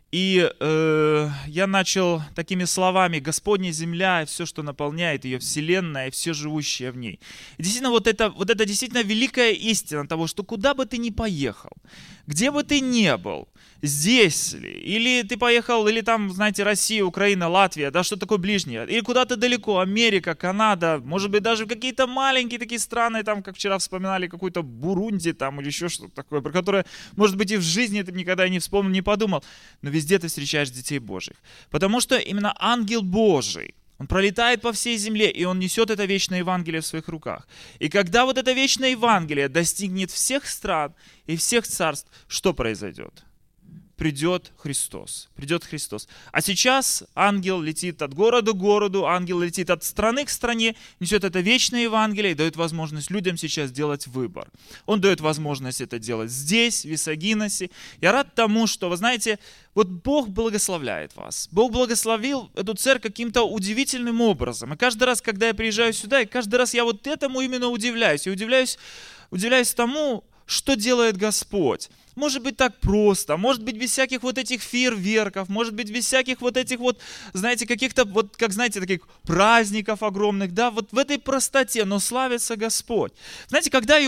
И я начал такими словами: Господня земля и все, что наполняет ее, вселенная и все живущее в ней. И действительно, вот это действительно великая истина того, что куда бы ты ни поехал, где бы ты ни был, здесь ли, или ты поехал, или там, знаете, Россия, Украина, Латвия, да, что такое ближнее, или куда-то далеко, Америка, Канада, может быть, даже какие-то маленькие такие страны, там, как вчера вспоминали, какую-то Бурунди там или еще что-то такое, про которое, может быть, и в жизни ты никогда не вспомнил, не подумал, но везде ты встречаешь детей Божьих. Потому что именно ангел Божий, он пролетает по всей земле, и он несет это вечное Евангелие в своих руках. И когда вот это вечное Евангелие достигнет всех стран и всех царств, что произойдет? Придет Христос. Придет Христос. А сейчас ангел летит от города к городу, ангел летит от страны к стране, несет это вечное Евангелие и дает возможность людям сейчас делать выбор. Он дает возможность это делать здесь, в Висагиносе. Я рад тому, что, вы знаете, вот Бог благословляет вас. Бог благословил эту церковь каким-то удивительным образом. И каждый раз, когда я приезжаю сюда, и каждый раз я вот этому именно удивляюсь. И удивляюсь тому, что делает Господь. Может быть так просто, может быть без всяких вот этих фейерверков, может быть без всяких вот этих вот, знаете, каких-то вот, как знаете, таких праздников огромных, да, вот в этой простоте, но славится Господь. Знаете, когда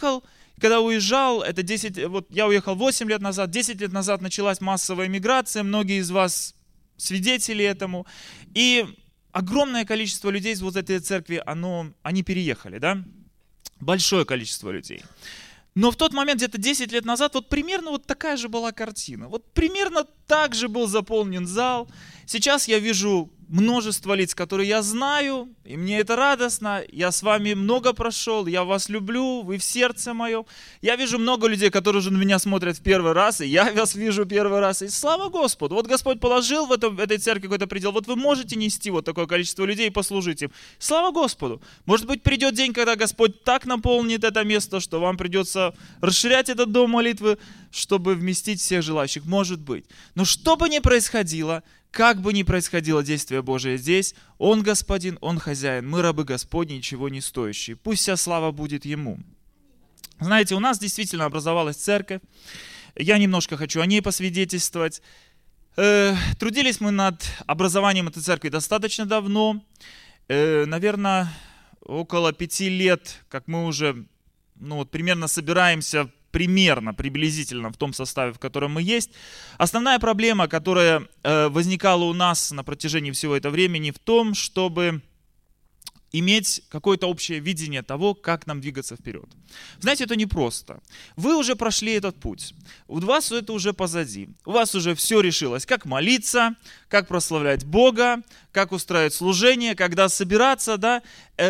уезжал, это 10, вот я уехал 8 лет назад, 10 лет назад началась массовая миграция, многие из вас свидетели этому, и огромное количество людей из вот этой церкви, они переехали, да, большое количество людей. Но в тот момент, где-то 10 лет назад, вот примерно вот такая же была картина. Вот примерно так же был заполнен зал. Сейчас я вижу множество лиц, которые я знаю, и мне это радостно. Я с вами много прошел, я вас люблю, вы в сердце моем. Я вижу много людей, которые уже на меня смотрят в первый раз, и я вас вижу первый раз. И слава Господу! Вот Господь положил в этой церкви какой-то предел. Вот вы можете нести вот такое количество людей и послужить им. Слава Господу! Может быть, придет день, когда Господь так наполнит это место, что вам придется расширять этот дом молитвы, чтобы вместить всех желающих. Может быть. Но что бы ни происходило, как бы ни происходило действие Божие здесь, Он Господин, Он хозяин, мы рабы Господни, ничего не стоящие. Пусть вся слава будет Ему. Знаете, у нас действительно образовалась церковь. Я немножко хочу о ней посвидетельствовать. Трудились мы над образованием этой церкви достаточно давно. Наверное, около 5 лет, как мы уже примерно собираемся приблизительно в том составе, в котором мы есть. Основная проблема, которая возникала у нас на протяжении всего этого времени, в том, чтобы иметь какое-то общее видение того, как нам двигаться вперед. Знаете, это непросто. Вы уже прошли этот путь. У вас это уже позади. У вас уже все решилось. Как молиться, как прославлять Бога, как устраивать служение, когда собираться. Да?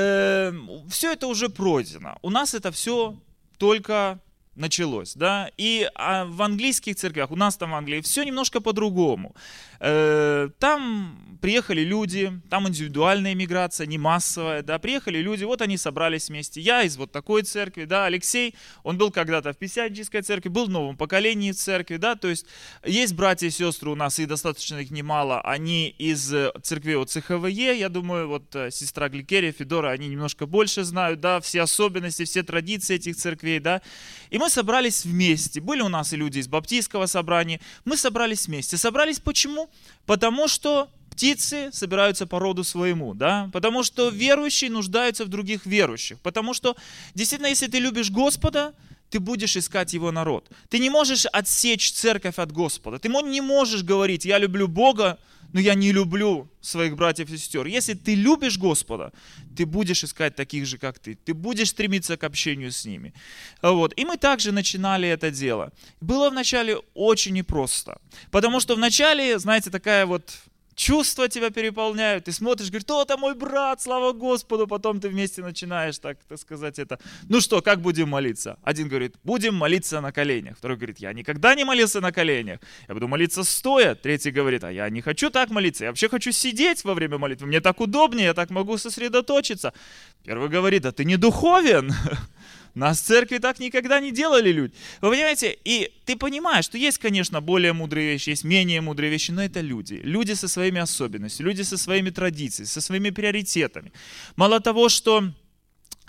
Все это уже пройдено. У нас это все только началось, да, и в английских церквях, у нас там в Англии, все немножко по-другому. Там приехали люди, там индивидуальная миграция, не массовая, да, приехали люди, вот они собрались вместе. Я из вот такой церкви, да, Алексей, он был когда-то в Пятидесятнической церкви, был в новом поколении в церкви, да, то есть есть братья и сестры у нас, и достаточно их немало, они из церкви от ЦХВЕ, я думаю, вот сестра Гликерия, Федора, они немножко больше знают, да, все особенности, все традиции этих церквей, да, и мы собрались вместе, были у нас и люди из баптистского собрания, мы собрались вместе. Собрались почему? Потому что птицы собираются по роду своему, да? Потому что верующие нуждаются в других верующих, потому что действительно, если ты любишь Господа, ты будешь искать Его народ. Ты не можешь отсечь церковь от Господа, ты не можешь говорить, я люблю Бога, но я не люблю своих братьев и сестер. Если ты любишь Господа, ты будешь искать таких же, как ты. Ты будешь стремиться к общению с ними. Вот. И мы также начинали это дело. Было вначале очень непросто. Потому что вначале, знаете, такая вот чувства тебя переполняют, ты смотришь, говоришь, это мой брат, слава Господу, потом ты вместе начинаешь, так сказать, это. Ну что, как будем молиться? Один говорит, будем молиться на коленях. Второй говорит, я никогда не молился на коленях, я буду молиться стоя. Третий говорит, а я не хочу так молиться, я вообще хочу сидеть во время молитвы, мне так удобнее, я так могу сосредоточиться. Первый говорит, да ты не духовен. Нас в церкви так никогда не делали люди. Вы понимаете, и ты понимаешь, что есть, конечно, более мудрые вещи, есть менее мудрые вещи, но это люди. Люди со своими особенностями, люди со своими традициями, со своими приоритетами. Мало того, что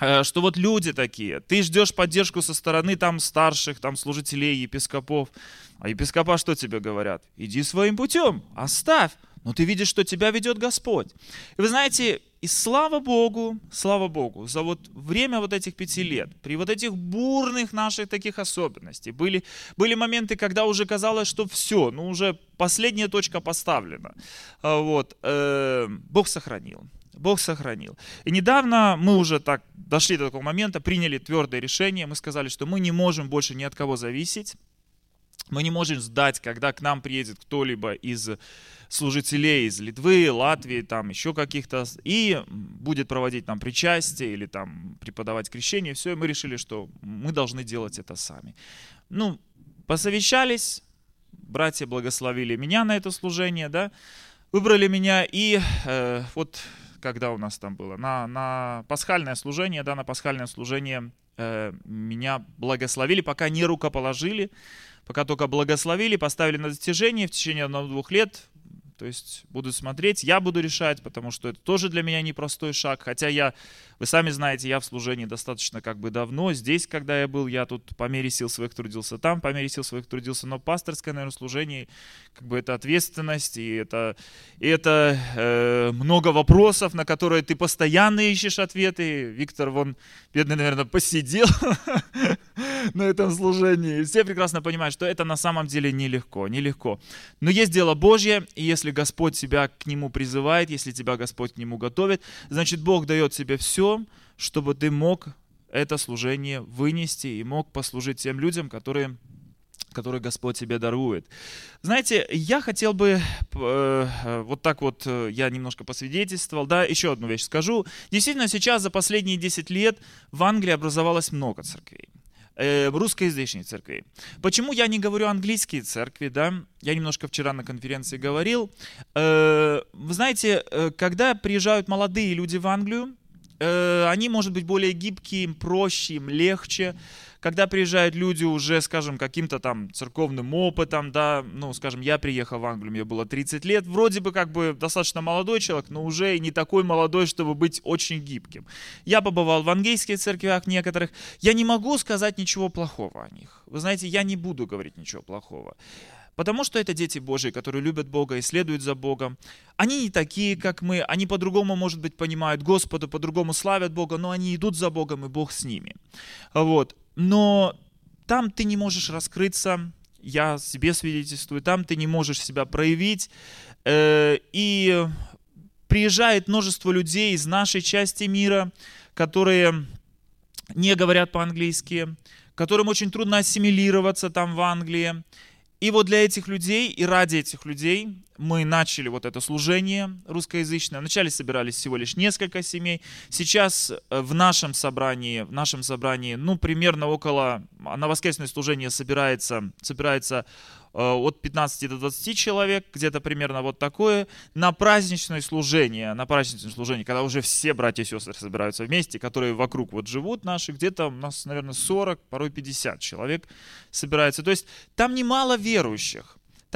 что вот люди такие, ты ждешь поддержку со стороны там старших, там служителей, епископов, а епископа что тебе говорят? Иди своим путем, оставь, но ты видишь, что тебя ведет Господь. И вы знаете, и слава Богу, за вот время вот этих 5 лет, при вот этих бурных наших таких особенностей, были моменты, когда уже казалось, что все, ну уже последняя точка поставлена. Вот, Бог сохранил. Бог сохранил. И недавно мы уже так дошли до такого момента, приняли твердое решение, мы сказали, что мы не можем больше ни от кого зависеть, мы не можем ждать, когда к нам приедет кто-либо из служителей из Литвы, Латвии, там еще каких-то, и будет проводить нам причастие или там преподавать крещение. Все, и мы решили, что мы должны делать это сами. Ну, посовещались, братья благословили меня на это служение, да, выбрали меня, и вот когда у нас там было, на пасхальное служение, да, на пасхальное служение меня благословили, пока не рукоположили, пока только благословили, поставили на достижение в течение 1-2 лет. То есть буду смотреть, я буду решать, потому что это тоже для меня непростой шаг. Хотя вы сами знаете, я в служении достаточно как бы давно. Здесь, когда я был, я тут по мере сил своих трудился, там по мере сил своих трудился. Но пасторское, наверное, служение, как бы это ответственность, и это много вопросов, на которые ты постоянно ищешь ответы. Виктор, вон, бедный, наверное, посидел на этом служении. Все прекрасно понимают, что это на самом деле нелегко. Но есть дело Божье, и если Господь тебя к Нему призывает, если тебя Господь к Нему готовит, значит, Бог дает тебе все, чтобы ты мог это служение вынести и мог послужить тем людям, которые Господь тебе дарует. Знаете, я хотел бы, вот так вот я немножко посвидетельствовал, да, еще одну вещь скажу. Действительно, сейчас за последние 10 лет в Англии образовалось много церквей. Русскоязычных церквей. Почему я не говорю английские церкви, да? Я немножко вчера на конференции говорил. Вы знаете, когда приезжают молодые люди в Англию, они, может быть, более гибкие, им проще, им легче. Когда приезжают люди уже, скажем, каким-то там церковным опытом, да, ну, скажем, я приехал в Англию, мне было 30 лет, вроде бы как бы достаточно молодой человек, но уже и не такой молодой, чтобы быть очень гибким. Я побывал в английских церквях некоторых, я не могу сказать ничего плохого о них. Вы знаете, я не буду говорить ничего плохого. Потому что это дети Божьи, которые любят Бога и следуют за Богом. Они не такие, как мы, они по-другому, может быть, понимают Господа, по-другому славят Бога, но они идут за Богом, и Бог с ними. Вот. Но там ты не можешь раскрыться, я себе свидетельствую, там ты не можешь себя проявить. И приезжает множество людей из нашей части мира, которые не говорят по-английски, которым очень трудно ассимилироваться там в Англии. И вот для этих людей и ради этих людей мы начали вот это служение русскоязычное. Вначале собирались всего лишь несколько семей. Сейчас в нашем собрании, ну, примерно на воскресное служение собирается от 15 до 20 человек, где-то примерно вот такое. На праздничное служение, когда уже все братья и сестры собираются вместе, которые вокруг вот живут наши, где-то у нас, наверное, 40, порой 50 человек собирается. То есть там немало верующих,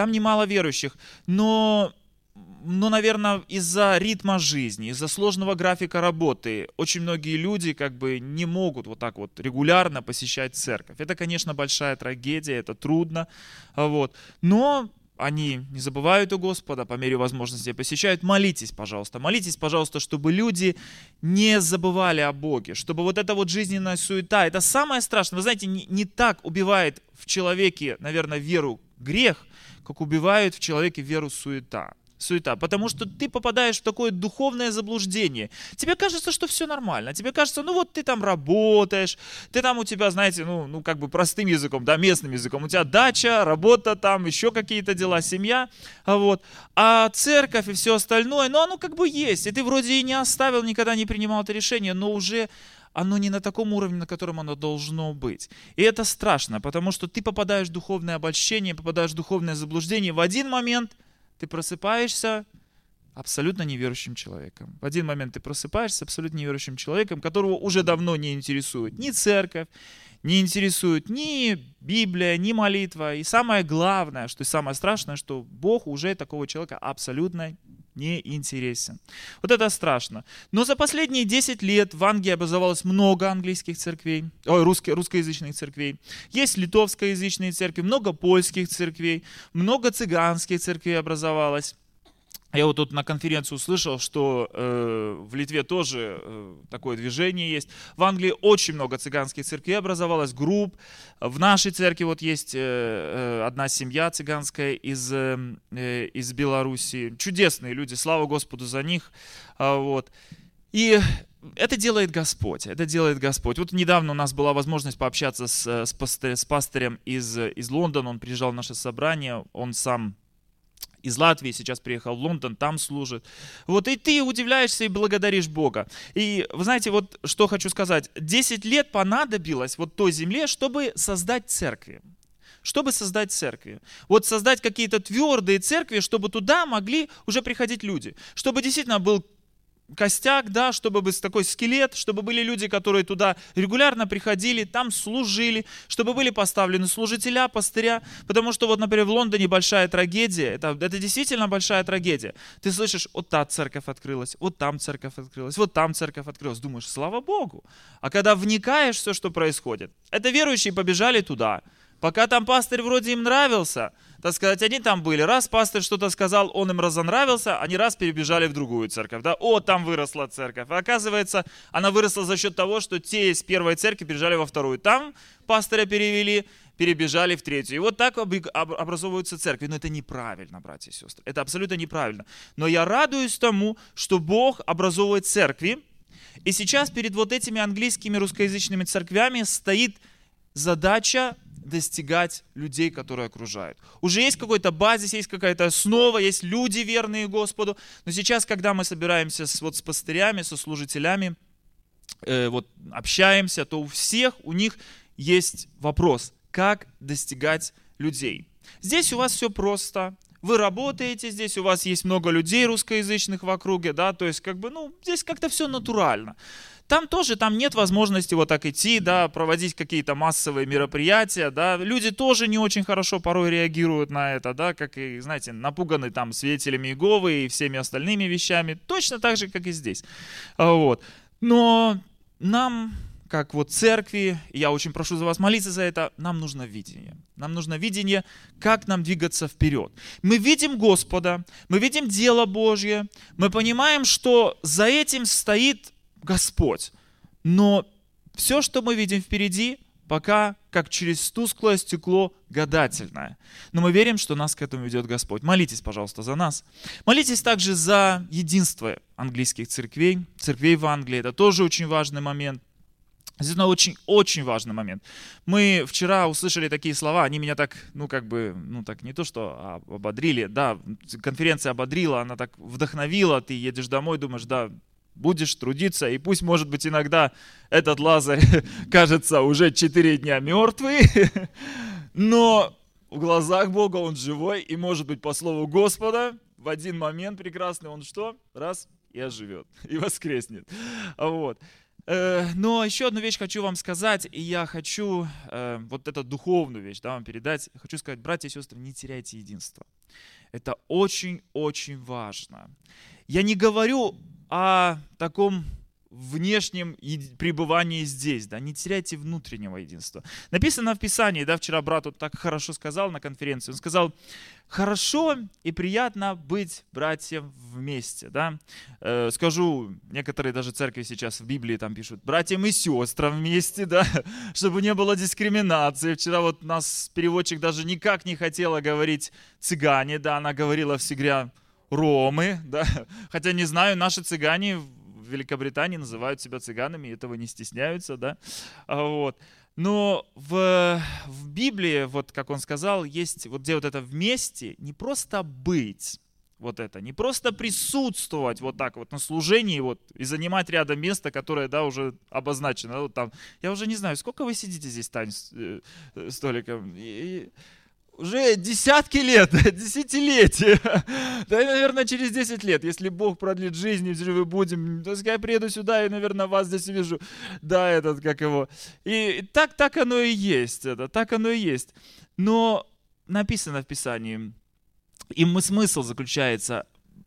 но, наверное, из-за ритма жизни, из-за сложного графика работы очень многие люди как бы не могут вот так вот регулярно посещать церковь. Это, конечно, большая трагедия, это трудно, вот. Но они не забывают у Господа, по мере возможности посещают. Молитесь, пожалуйста, чтобы люди не забывали о Боге, чтобы вот эта вот жизненная суета, это самое страшное. Вы знаете, не так убивает в человеке, наверное, веру грех, как убивает в человеке веру суета, потому что ты попадаешь в такое духовное заблуждение. Тебе кажется, что все нормально. Тебе кажется, ну вот ты там работаешь, ты там у тебя, знаете, ну как бы простым языком, да, местным языком, у тебя дача, работа там, еще какие-то дела, семья, вот. А церковь и все остальное, ну оно как бы есть. И ты вроде и не оставил, никогда не принимал это решение, но уже оно не на таком уровне, на котором оно должно быть. И это страшно, потому что ты попадаешь в духовное обольщение, попадаешь в духовное заблуждение. В один момент ты просыпаешься абсолютно неверующим человеком. В один момент ты просыпаешься абсолютно неверующим человеком, которого уже давно не интересует ни церковь, не интересует ни Библия, ни молитва. И самое главное, что самое страшное, что Бог уже такого человека абсолютно не интересен. Вот это страшно. Но за последние 10 лет в Англии образовалось много английских церквей, русскоязычных церквей. Есть литовскоязычные церкви, много польских церквей, много цыганских церквей образовалось. Я вот тут на конференции услышал, что в Литве тоже такое движение есть. В Англии очень много цыганских церквей образовалось, групп. В нашей церкви вот есть одна семья цыганская из Белоруссии. Чудесные люди, слава Господу за них. Вот. И это делает Господь, это делает Господь. Вот недавно у нас была возможность пообщаться с пастырем из Лондона. Он приезжал в наше собрание, он сам из Латвии, сейчас приехал в Лондон, там служит. Вот и ты удивляешься и благодаришь Бога. И вы знаете, вот что хочу сказать. 10 лет понадобилось вот той земле, чтобы создать церкви. Чтобы создать церкви. Вот создать какие-то твердые церкви, чтобы туда могли уже приходить люди. Чтобы действительно был костяк, да, чтобы был такой скелет, чтобы были люди, которые туда регулярно приходили, там служили, чтобы были поставлены служителя, пастыря, потому что вот, например, в Лондоне большая трагедия, это действительно большая трагедия. Ты слышишь, вот та церковь открылась, вот там церковь открылась, вот там церковь открылась, думаешь, слава Богу. А когда вникаешь в все, что происходит, это верующие побежали туда, пока там пастырь вроде им нравился, так сказать, они там были. Раз пастырь что-то сказал, он им разонравился, они раз перебежали в другую церковь. Да? О, там выросла церковь. А оказывается, она выросла за счет того, что те из первой церкви перебежали во вторую. Там пастыря перевели, перебежали в третью. И вот так образовываются церкви. Но это неправильно, братья и сестры. Это абсолютно неправильно. Но я радуюсь тому, что Бог образовывает церкви. И сейчас перед вот этими английскими русскоязычными церквями стоит задача достигать людей, которые окружают. Уже есть какой-то базис, есть какая-то основа, есть люди, верные Господу. Но сейчас, когда мы собираемся с пастырями, со служителями, общаемся, то у них есть вопрос, как достигать людей. Здесь у вас все просто. Вы работаете здесь, у вас есть много людей русскоязычных в округе, да, то есть здесь как-то все натурально. Там нет возможности вот так идти, да, проводить какие-то массовые мероприятия, да. Люди тоже не очень хорошо порой реагируют на это, да, как и, знаете, напуганы там свидетелями Иеговы и всеми остальными вещами, точно так же, как и здесь. Вот. Но нам, как вот церкви, и я очень прошу за вас молиться за это, нам нужно видение. Нам нужно видение, как нам двигаться вперед. Мы видим Господа, мы видим дело Божье, мы понимаем, что за этим стоит Господь. Но все, что мы видим впереди, пока как через тусклое стекло гадательное. Но мы верим, что нас к этому ведет Господь. Молитесь, пожалуйста, за нас. Молитесь также за единство английских церквей в Англии. Это тоже очень важный момент. Это очень важный момент. Мы вчера услышали такие слова, они меня так, так не то что ободрили, да, конференция ободрила, она так вдохновила, ты едешь домой, думаешь, да, будешь трудиться, и пусть, может быть, иногда этот Лазарь кажется уже 4 дня мертвый, но в глазах Бога он живой, и, может быть, по слову Господа, в один момент прекрасный он что? Раз, и оживет, и воскреснет. Вот. Но еще одну вещь хочу вам сказать, и я хочу вот эту духовную вещь вам передать. Хочу сказать, братья и сестры, не теряйте единство. Это очень-очень важно. Я не говорю о таком внешнем пребывании здесь, да, не теряйте внутреннего единства. Написано в Писании, да, вчера брат вот так хорошо сказал на конференции, он сказал, хорошо и приятно быть братьям вместе, да. Скажу, некоторые даже церкви сейчас в Библии там пишут, братьям и сестрам вместе, да, чтобы не было дискриминации. Вчера вот нас переводчик даже никак не хотела говорить цыгане, да, она говорила всегда ромы, да, хотя не знаю, наши цыгане в Великобритании называют себя цыганами, этого не стесняются, да, вот. Но в Библии, вот как он сказал, есть вот где вот это вместе, не просто быть, вот это, не просто присутствовать вот так вот на служении вот и занимать рядом место, которое, да, уже обозначено, вот там, я уже не знаю, сколько вы сидите здесь, Тань, столиком, уже десятки лет, десятилетия. Да, наверное, через 10 лет, если Бог продлит жизнь, и живы будем, то я приеду сюда и, наверное, вас здесь увижу. Да, как его. И так оно и есть. Так оно и есть. Но написано в Писании, и смысл заключается,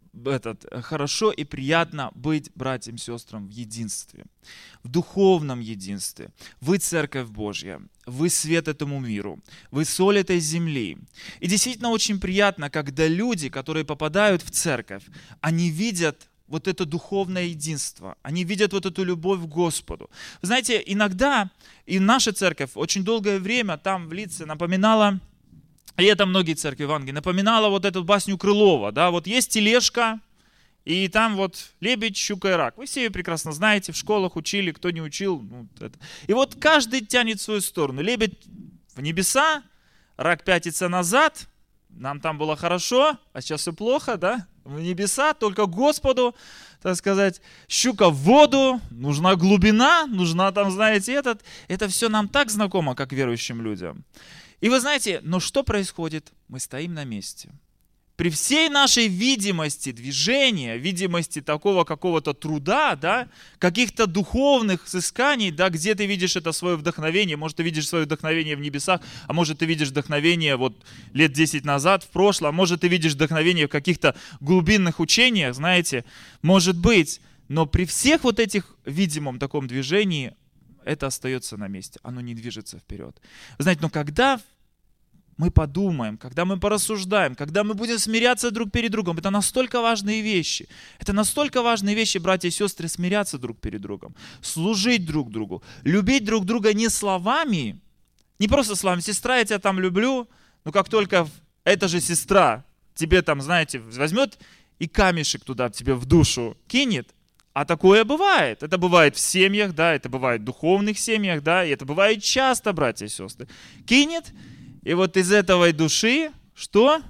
хорошо и приятно быть братьям и сестрам в единстве, в духовном единстве. Вы церковь Божья, вы свет этому миру, вы соль этой земли. И действительно очень приятно, когда люди, которые попадают в церковь, они видят вот это духовное единство, они видят вот эту любовь к Господу. Вы знаете, иногда и наша церковь очень долгое время там в Лидце напоминала, и это многие церкви в Англии, напоминала вот эту басню Крылова, да, вот есть тележка, и там вот лебедь, щука и рак. Вы все ее прекрасно знаете, в школах учили, кто не учил. И вот каждый тянет в свою сторону. Лебедь в небеса, рак пятится назад, нам там было хорошо, а сейчас все плохо, да? В небеса, только Господу, так сказать, щука в воду, нужна глубина, нужна там, знаете, это все нам так знакомо, как верующим людям. И вы знаете, но что происходит? Мы стоим на месте. При всей нашей видимости движения, видимости такого какого-то труда, да, каких-то духовных изысканий, да, где ты видишь это свое вдохновение, может, ты видишь свое вдохновение в небесах, а может, ты видишь вдохновение вот лет 10 назад, в прошлом, а может, ты видишь вдохновение в каких-то глубинных учениях, знаете, может быть, но при всех вот этих видимом таком движении это остается на месте, оно не движется вперед. Вы знаете, но когда мы подумаем, когда мы порассуждаем, когда мы будем смиряться друг перед другом, это настолько важные вещи. Это настолько важные вещи, братья и сестры, смиряться друг перед другом, служить друг другу, любить друг друга не словами, не просто словами, сестра, я тебя там люблю, но как только эта же сестра тебе там, знаете, возьмет и камешек туда тебе в душу кинет, а такое бывает. Это бывает в семьях, да, это бывает в духовных семьях, да, и это бывает часто, братья и сестры. Кинет, и вот из этой души, что?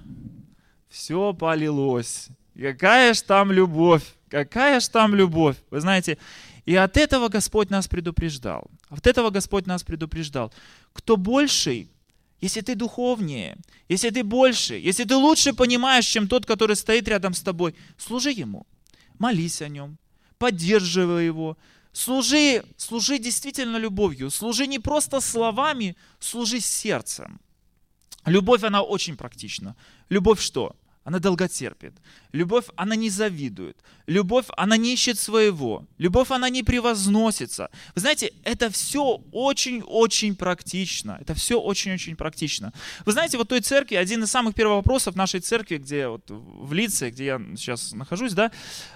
Все полилось. Какая ж там любовь, какая ж там любовь. Вы знаете, и от этого Господь нас предупреждал. От этого Господь нас предупреждал. Кто больший, если ты духовнее, если ты больше, если ты лучше понимаешь, чем тот, который стоит рядом с тобой, служи ему, молись о нем, поддерживай его. Служи действительно любовью. Служи не просто словами, служи сердцем. Любовь, она очень практична. Любовь что? Она долготерпит. Любовь, она не завидует. Любовь, она не ищет своего. Любовь, она не превозносится. Вы знаете, это все очень-очень практично. Это все очень-очень практично. Вы знаете, вот в той церкви, один из самых первых вопросов нашей церкви, где вот в Лидце, где я сейчас нахожусь, да,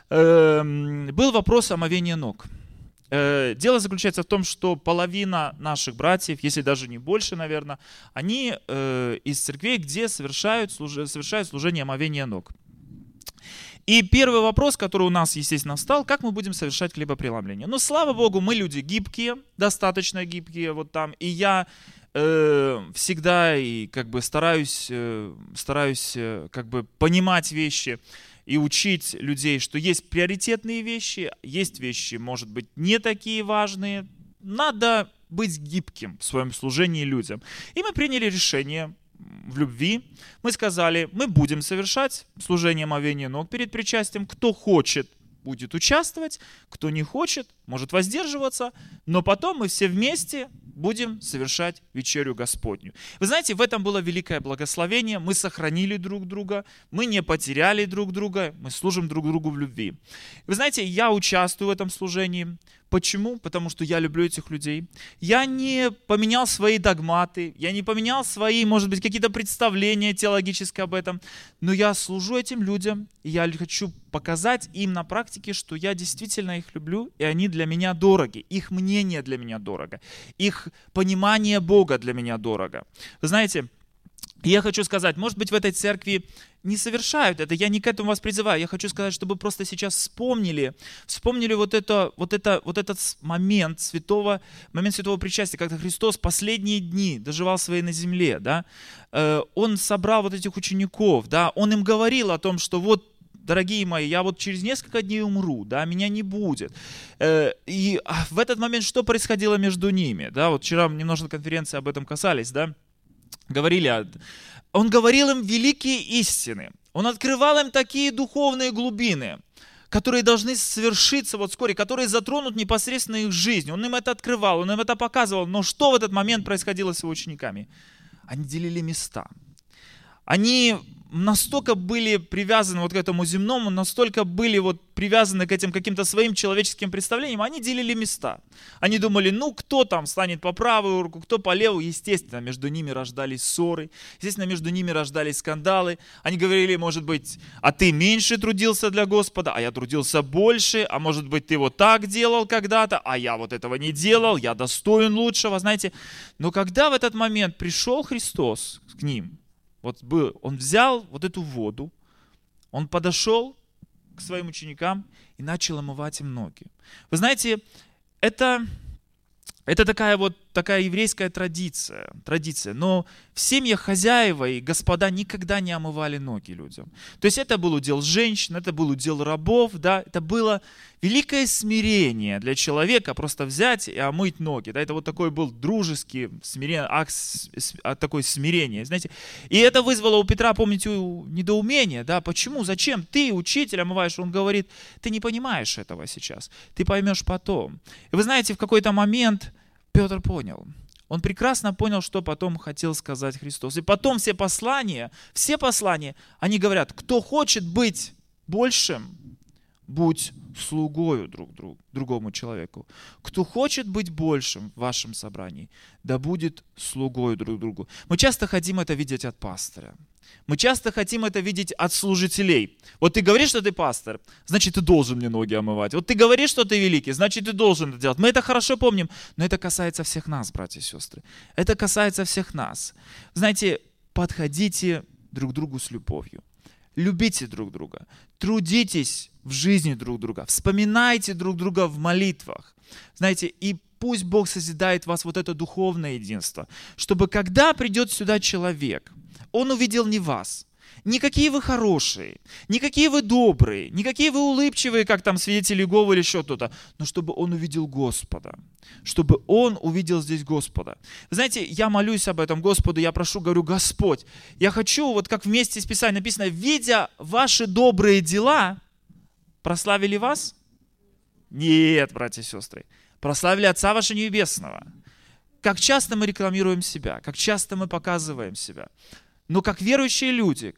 был вопрос омовения ног. Дело заключается в том, что половина наших братьев, если даже не больше, наверное, они из церквей, где совершают служение омовения ног. И первый вопрос, который у нас, естественно, встал, как мы будем совершать хлебопреломление. Но, слава Богу, мы люди гибкие, достаточно гибкие вот там, и я всегда и как бы стараюсь как бы понимать вещи, и учить людей, что есть приоритетные вещи, есть вещи, может быть, не такие важные. Надо быть гибким в своем служении людям. И мы приняли решение в любви. Мы сказали, мы будем совершать служение омовения ног перед причастием. Кто хочет, будет участвовать, кто не хочет, может воздерживаться, но потом мы все вместе будем совершать вечерю Господню. Вы знаете, в этом было великое благословение, мы сохранили друг друга, мы не потеряли друг друга, мы служим друг другу в любви. Вы знаете, я участвую в этом служении. Почему? Потому что я люблю этих людей. Я не поменял свои догматы, я не поменял свои, может быть, какие-то представления теологические об этом, но я служу этим людям, и я хочу показать им на практике, что я действительно их люблю, и они для меня дороги, их мнение для меня дорого, их понимание Бога для меня дорого. Вы знаете, я хочу сказать, может быть, в этой церкви не совершают это, я не к этому вас призываю, я хочу сказать, чтобы просто сейчас вспомнили вот этот момент святого причастия, когда Христос последние дни доживал свои на земле, да, Он собрал вот этих учеников, да, Он им говорил о том, что вот, дорогие мои, я вот через несколько дней умру, да, меня не будет. И в этот момент что происходило между ними, да, вот вчера немножко на конференции об этом касались, да, Он говорил им великие истины. Он открывал им такие духовные глубины, которые должны совершиться вот вскоре, которые затронут непосредственно их жизнь. Он им это открывал, он им это показывал. Но что в этот момент происходило с его учениками? Они делили места. Они настолько были привязаны вот к этому земному, настолько были вот привязаны к этим каким-то своим человеческим представлениям, они делили места. Они думали, ну кто там станет по правую руку, кто по левую. Естественно, между ними рождались ссоры, естественно, между ними рождались скандалы. Они говорили, может быть, а ты меньше трудился для Господа, а я трудился больше, а может быть, ты вот так делал когда-то, а я вот этого не делал, я достоин лучшего, знаете. Но когда в этот момент пришел Христос к ним, он взял вот эту воду, он подошел к своим ученикам и начал омывать им ноги. Вы знаете, это такая еврейская традиция, но в семьях хозяева и господа никогда не омывали ноги людям. То есть это был удел женщин, это был удел рабов, да, это было великое смирение для человека просто взять и омыть ноги, да, это вот такой был дружеский акт такое смирение, знаете. И это вызвало у Петра, помните, недоумение, да, почему, зачем ты, учитель, омываешь? Он говорит, ты не понимаешь этого сейчас, ты поймешь потом. И вы знаете, в какой-то момент Петр понял. Он прекрасно понял, что потом хотел сказать Христос. И потом все послания, они говорят, кто хочет быть большим, будь слугою другому человеку. Кто хочет быть большим в вашем собрании, да будет слугою друг другу. Мы часто хотим это видеть от пастора. Мы часто хотим это видеть от служителей. Вот ты говоришь, что ты пастор, значит, ты должен мне ноги омывать. Вот ты говоришь, что ты великий, значит, ты должен это делать. Мы это хорошо помним, но это касается всех нас, братья и сестры. Это касается всех нас. Знаете, подходите друг к другу с любовью. Любите друг друга. Трудитесь в жизни друг друга. Вспоминайте друг друга в молитвах. Знаете, и пусть Бог созидает в вас вот это духовное единство, чтобы когда придет сюда человек, он увидел не вас, не какие вы хорошие, не какие вы добрые, не какие вы улыбчивые, как там свидетели Иеговы или еще кто-то, но чтобы он увидел Господа, чтобы он увидел здесь Господа. Вы знаете, я молюсь об этом Господу, я прошу, говорю, Господь, я хочу, вот как вместе с Писанием написано, видя ваши добрые дела, прославили вас? Нет, братья и сестры, прославили Отца вашего Небесного. Как часто мы рекламируем себя, как часто мы показываем себя. Но как верующие люди,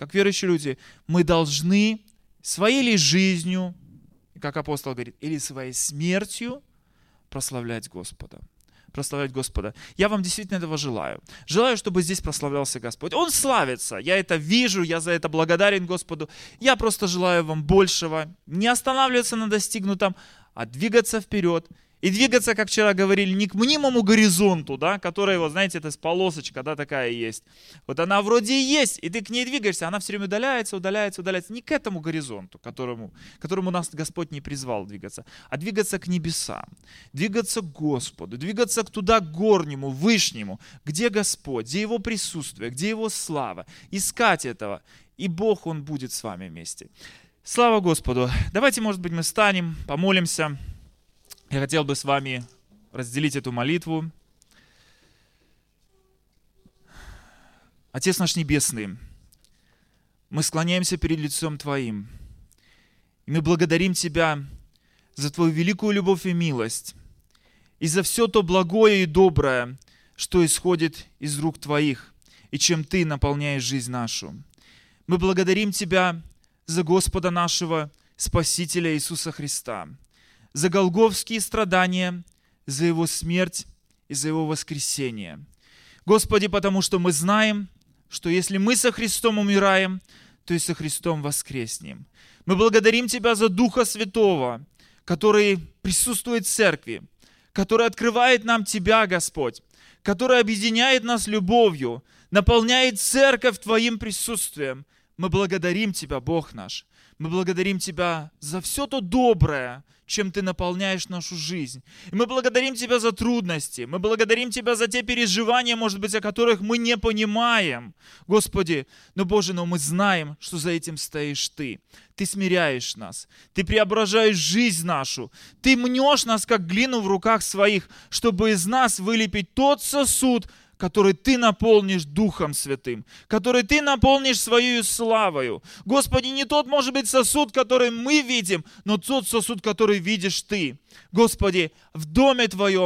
мы должны своей ли жизнью, как апостол говорит, или своей смертью прославлять Господа. Прославлять Господа. Я вам действительно этого желаю. Желаю, чтобы здесь прославлялся Господь. Он славится. Я это вижу, я за это благодарен Господу. Я просто желаю вам большего. Не останавливаться на достигнутом, а двигаться вперед. И двигаться, как вчера говорили, не к мнимому горизонту, да, которая, вот, знаете, это полосочка, да, такая есть. Вот она вроде и есть, и ты к ней двигаешься, она все время удаляется. Не к этому горизонту, которому нас Господь не призвал двигаться, а двигаться к небесам, двигаться к Господу, двигаться туда, к горнему, вышнему, где Господь, где Его присутствие, где Его слава. Искать этого, и Бог, Он будет с вами вместе. Слава Господу! Давайте, может быть, мы встанем, помолимся. Я хотел бы с вами разделить эту молитву. Отец наш Небесный, мы склоняемся перед лицом Твоим. И мы благодарим Тебя за Твою великую любовь и милость, и за все то благое и доброе, что исходит из рук Твоих, и чем Ты наполняешь жизнь нашу. Мы благодарим Тебя за Господа нашего Спасителя Иисуса Христа, за голгофские страдания, за Его смерть и за Его воскресение. Господи, потому что мы знаем, что если мы со Христом умираем, то и со Христом воскреснем. Мы благодарим Тебя за Духа Святого, который присутствует в церкви, который открывает нам Тебя, Господь, который объединяет нас любовью, наполняет церковь Твоим присутствием. Мы благодарим Тебя, Бог наш. Мы благодарим Тебя за все то доброе, чем Ты наполняешь нашу жизнь. И мы благодарим Тебя за трудности. Мы благодарим Тебя за те переживания, может быть, о которых мы не понимаем. Господи, но, Боже, но мы знаем, что за этим стоишь Ты. Ты смиряешь нас. Ты преображаешь жизнь нашу. Ты мнешь нас, как глину в руках своих, чтобы из нас вылепить тот сосуд, который Ты наполнишь Духом Святым, который Ты наполнишь Своей славою. Господи, не тот, может быть, сосуд, который мы видим, но тот сосуд, который видишь Ты. Господи, в доме Твоем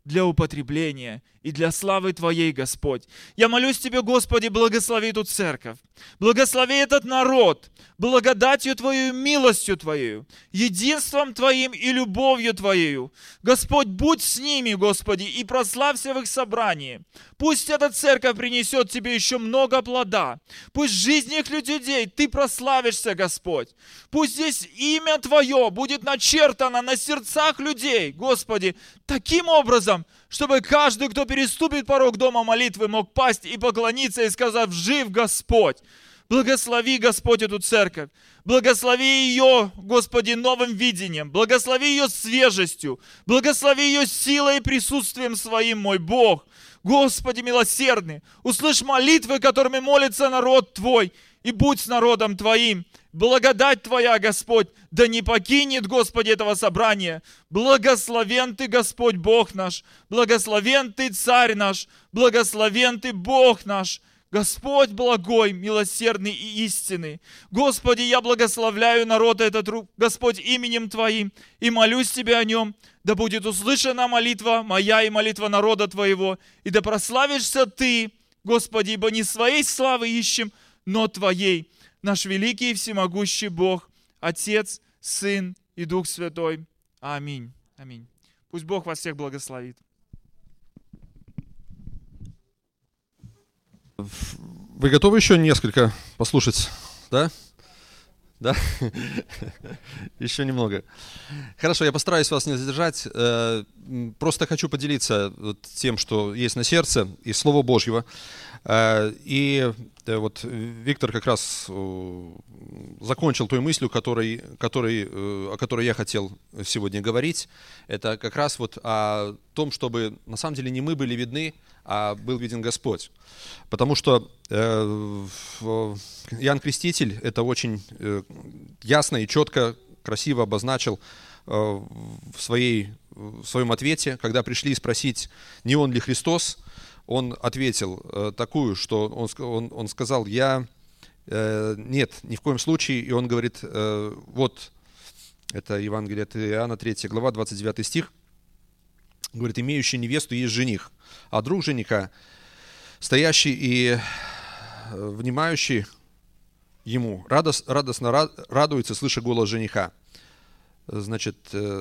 для употребления и для славы Твоей, Господь. Я молюсь Тебе, Господи, благослови эту церковь, благослови этот народ, благодатью Твоей, милостью Твоей, единством Твоим и любовью Твоею. Господь, будь с ними, Господи, и прославься в их собрании. Пусть эта церковь принесет Тебе еще много плода. Пусть в жизни их людей Ты прославишься, Господь. Пусть здесь имя Твое будет начертано на сердцах людей, Господи, таким образом, чтобы каждый, кто переступит порог дома молитвы, мог пасть и поклониться и сказать: «Жив Господь». Благослови, Господь, эту церковь. Благослови ее, Господи, новым видением. Благослови ее свежестью. Благослови ее силой и присутствием Своим, мой Бог. Господи милосердный, услышь молитвы, которыми молится народ Твой, и будь с народом Твоим. Благодать Твоя, Господь, да не покинет, Господи, этого собрания. Благословен Ты, Господь Бог наш. Благословен Ты, Царь наш. Благословен Ты, Бог наш. Господь благой, милосердный и истинный. Господи, я благословляю народ этот, Господь, именем Твоим, и молюсь Тебе о нем. Да будет услышана молитва моя и молитва народа Твоего, и да прославишься Ты, Господи, ибо не своей славы ищем, но Твоей. Наш великий и всемогущий Бог, Отец, Сын и Дух Святой. Аминь. Аминь. Пусть Бог вас всех благословит. Вы готовы еще несколько послушать? Да? Да? Еще немного. Хорошо, я постараюсь вас не задержать. Просто хочу поделиться тем, что есть на сердце, из Слова Божьего. И вот Виктор как раз закончил той мыслью, о которой я хотел сегодня говорить. Это как раз вот о том, чтобы на самом деле не мы были видны, а был виден Господь. Потому что Иоанн Креститель это очень ясно и четко, красиво обозначил в своем ответе, когда пришли спросить, не он ли Христос. Он ответил такую, что он сказал: нет, ни в коем случае. И он говорит, вот, это Евангелие от Иоанна, 3 глава, 29 стих, говорит: имеющий невесту есть жених, а друг жениха, стоящий и внимающий ему, радостно радуется, слыша голос жениха. Значит,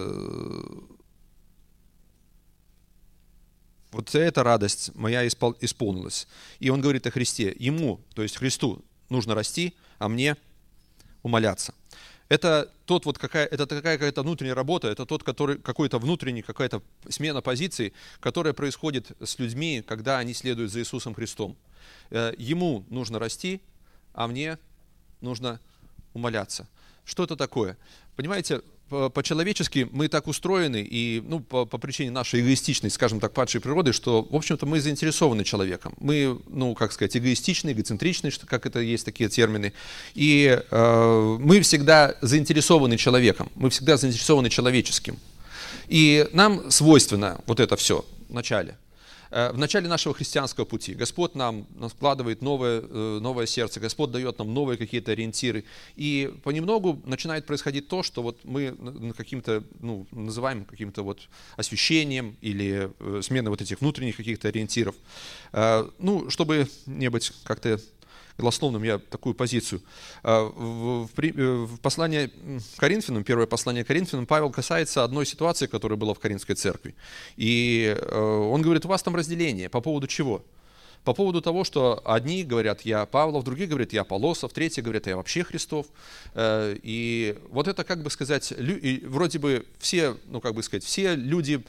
вот эта радость моя исполнилась. И он говорит о Христе. Ему, то есть Христу, нужно расти, а мне умоляться. Это такая какая-то внутренняя работа, это какая-то смена позиций, которая происходит с людьми, когда они следуют за Иисусом Христом. Ему нужно расти, а мне нужно умоляться. Что это такое? Понимаете, по-человечески мы так устроены, и по причине нашей эгоистичной, скажем так, падшей природы, что, в общем-то, мы заинтересованы человеком. Мы, эгоистичны, эгоцентричны, как это есть такие термины. И мы всегда заинтересованы человеком, мы всегда заинтересованы человеческим. И нам свойственно вот это все в начале. В начале нашего христианского пути Господь нам вкладывает новое сердце, Господь дает нам новые какие-то ориентиры. И понемногу начинает происходить то, что вот мы каким-то, называем каким-то вот освящением или сменой вот этих внутренних каких-то ориентиров. Чтобы не быть как-то голословным, я такую позицию. В послании Коринфянам, первое послание Коринфянам, Павел касается одной ситуации, которая была в Коринфской церкви. И он говорит: у вас там разделение. По поводу чего? По поводу того, что одни говорят: я Павлов, другие говорят: я Аполлосов, третьи говорят: я вообще Христов. И вот это, вроде бы все, все люди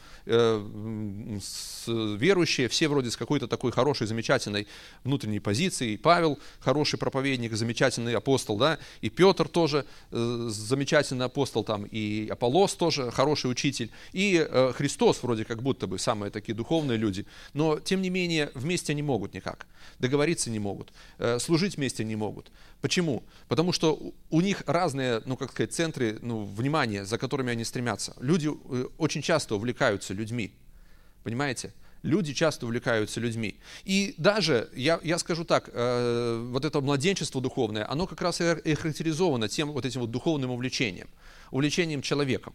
верующие, все вроде с какой-то такой хорошей, замечательной внутренней позицией. И Павел хороший проповедник, замечательный апостол, да, и Петр тоже замечательный апостол, там, и Аполлос тоже хороший учитель, и Христос вроде как будто бы самые такие духовные люди, но тем не менее вместе не могут никак, договориться не могут, служить вместе не могут. Почему? Потому что у них разные, центры внимания, за которыми они стремятся. Люди очень часто увлекаются людьми. Понимаете? Люди часто увлекаются людьми. И даже, я скажу так, вот это младенчество духовное, оно как раз и характеризовано тем вот этим вот духовным увлечением человеком.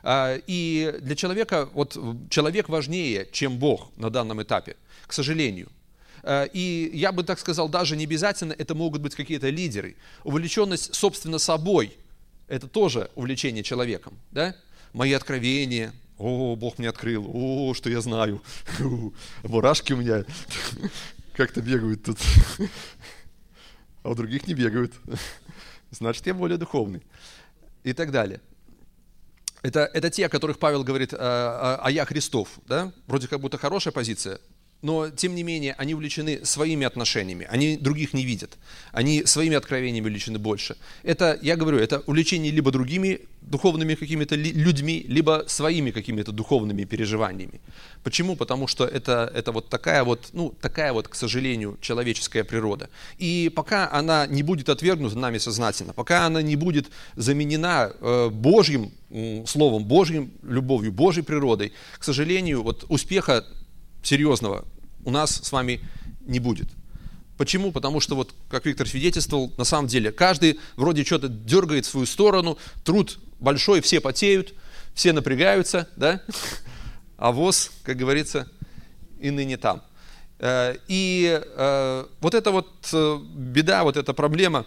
И для человека, вот человек важнее, чем Бог на данном этапе, к сожалению. И я бы так сказал, даже не обязательно это могут быть какие-то лидеры. Увлеченность, собственно, собой, это тоже увлечение человеком, да? Мои откровения, о, Бог мне открыл, о, что я знаю, мурашки у меня как-то бегают тут, а у других не бегают, значит, я более духовный и так далее. Это те, о которых Павел говорит, а я Христов, да? Вроде как будто хорошая позиция, но тем не менее они увлечены своими отношениями, они других не видят, они своими откровениями увлечены больше. Это, я говорю, это увлечение либо другими духовными какими-то людьми, либо своими какими-то духовными переживаниями. Почему? Потому что это вот такая вот, к сожалению, человеческая природа. И пока она не будет отвергнута нами сознательно, пока она не будет заменена Божьим Словом, Божьим любовью, Божьей природой, к сожалению, вот успеха серьезного у нас с вами не будет. Почему? Потому что, вот, как Виктор свидетельствовал, на самом деле каждый вроде что-то дергает в свою сторону, труд большой, все потеют, все напрягаются, да? А воз, как говорится, и ныне там. И вот эта вот беда, вот эта проблема,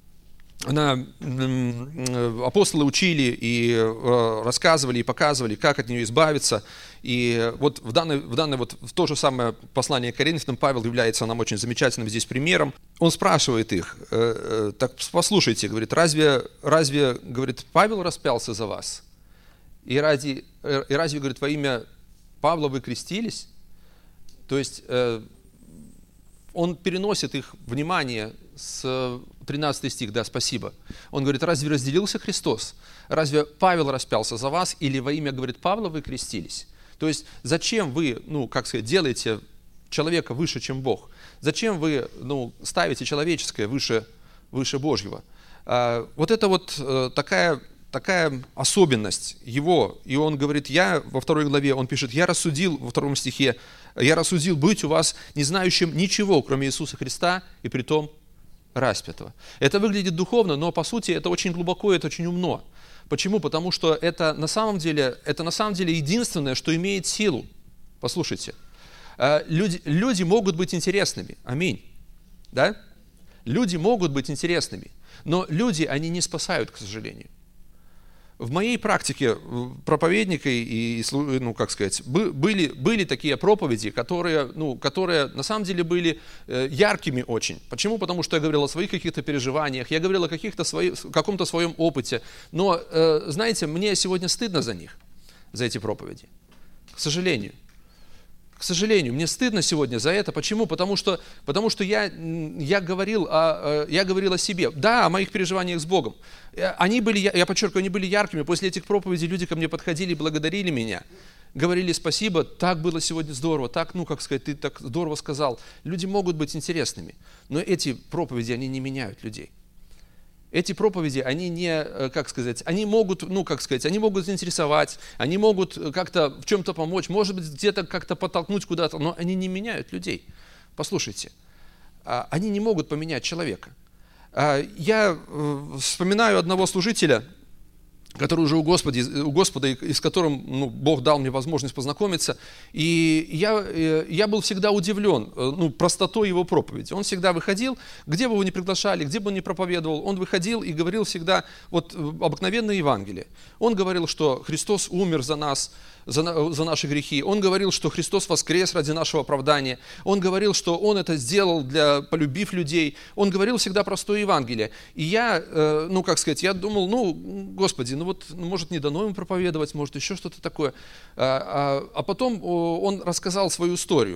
апостолы учили и рассказывали, и показывали, как от нее избавиться. И вот в то же самое послание к Коринфянам Павел является нам очень замечательным здесь примером. Он спрашивает их, так послушайте, говорит, разве, говорит, Павел распялся за вас? И разве, говорит, во имя Павла вы крестились? То есть он переносит их внимание с 13 стих, да, спасибо. Он говорит, разве разделился Христос? Разве Павел распялся за вас? Или во имя, говорит, Павла вы крестились? То есть зачем вы, делаете человека выше, чем Бог? Зачем вы, ставите человеческое выше Божьего? Вот это вот такая особенность его. И он говорит, во 2 главе, он пишет, я рассудил, во 2 стихе, я рассудил быть у вас не знающим ничего, кроме Иисуса Христа, и притом распятого. Это выглядит духовно, но по сути это очень глубоко, это очень умно. Почему? Потому что это на самом деле единственное, что имеет силу. Послушайте, люди могут быть интересными, аминь, да? Люди могут быть интересными, но люди, они не спасают, к сожалению. В моей практике проповедника были такие проповеди, которые на самом деле были яркими очень. Почему? Потому что я говорил о своих каких-то переживаниях, я говорил о каком-то своем опыте. Но, знаете, мне сегодня стыдно за них, за эти проповеди. К сожалению. К сожалению, мне стыдно сегодня за это. Почему? Потому что я говорил о себе. Да, о моих переживаниях с Богом. Они были, я подчеркиваю, они были яркими. После этих проповедей люди ко мне подходили, благодарили меня. Говорили спасибо, так было сегодня здорово, так, ты так здорово сказал. Люди могут быть интересными, но эти проповеди, они не меняют людей. Эти проповеди, они они могут, они могут заинтересовать, они могут как-то в чем-то помочь, может быть, где-то как-то подтолкнуть куда-то, но они не меняют людей. Послушайте, они не могут поменять человека. Я вспоминаю одного служителя, который уже у Господа, и с которым Бог дал мне возможность познакомиться. И я был всегда удивлен простотой его проповеди. Он всегда выходил, где бы его ни приглашали, где бы он ни проповедовал, он выходил и говорил всегда обыкновенное Евангелие. Он говорил, что Христос умер за нас, за наши грехи. Он говорил, что Христос воскрес ради нашего оправдания. Он говорил, что Он это сделал, полюбив людей. Он говорил всегда простое Евангелие. И я, я думал, Господи, может, не дано ему проповедовать, может, еще что-то такое. А потом он рассказал свою историю.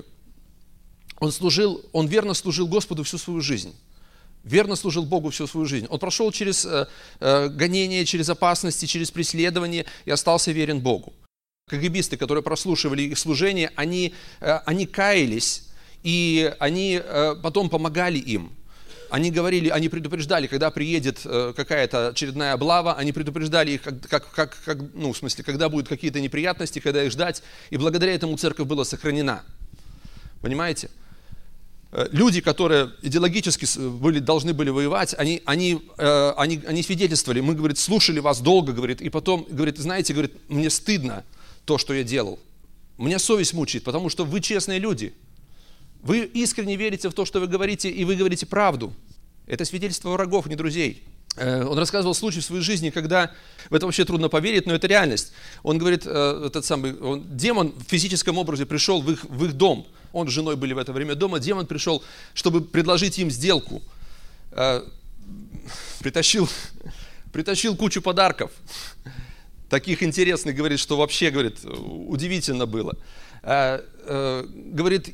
Он верно служил Господу всю свою жизнь. Верно служил Богу всю свою жизнь. Он прошел через гонения, через опасности, через преследование и остался верен Богу. КГБисты, которые прослушивали их служение, они каялись, и они потом помогали им. Они предупреждали, когда приедет какая-то очередная облава, они предупреждали их, когда будут какие-то неприятности, когда их ждать, и благодаря этому церковь была сохранена. Понимаете? люди, которые идеологически должны были воевать, они свидетельствовали. Мы, говорит, слушали вас долго, говорит, и потом, говорит, знаете, говорит, мне стыдно то, что я делал. Меня совесть мучает, потому что вы честные люди. Вы искренне верите в то, что вы говорите, и вы говорите правду. Это свидетельство врагов, не друзей. Он рассказывал случай в своей жизни, когда, в это вообще трудно поверить, но это реальность. Он говорит, демон в физическом образе пришел в их дом. Он с женой были в это время дома. Демон пришел, чтобы предложить им сделку. Притащил кучу подарков. Таких интересных, говорит, что вообще, говорит, удивительно было. Говорит,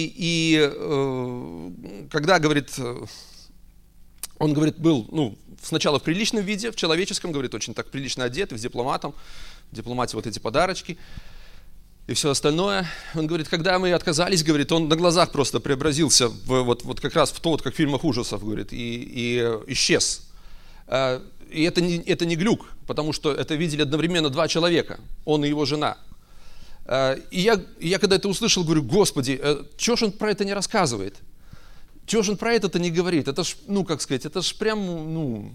когда, говорит, он, говорит, был, сначала в приличном виде, в человеческом, говорит, очень так прилично одет, в дипломате вот эти подарочки и все остальное. Он говорит, когда мы отказались, говорит, он на глазах просто преобразился вот как раз в то, вот как в фильмах ужасов, говорит, и исчез. И это не глюк, потому что это видели одновременно два человека, он и его жена. И я когда это услышал, говорю, Господи, чего ж он про это не рассказывает? Чего же он про это-то не говорит? Это ж, как сказать, это ж прям,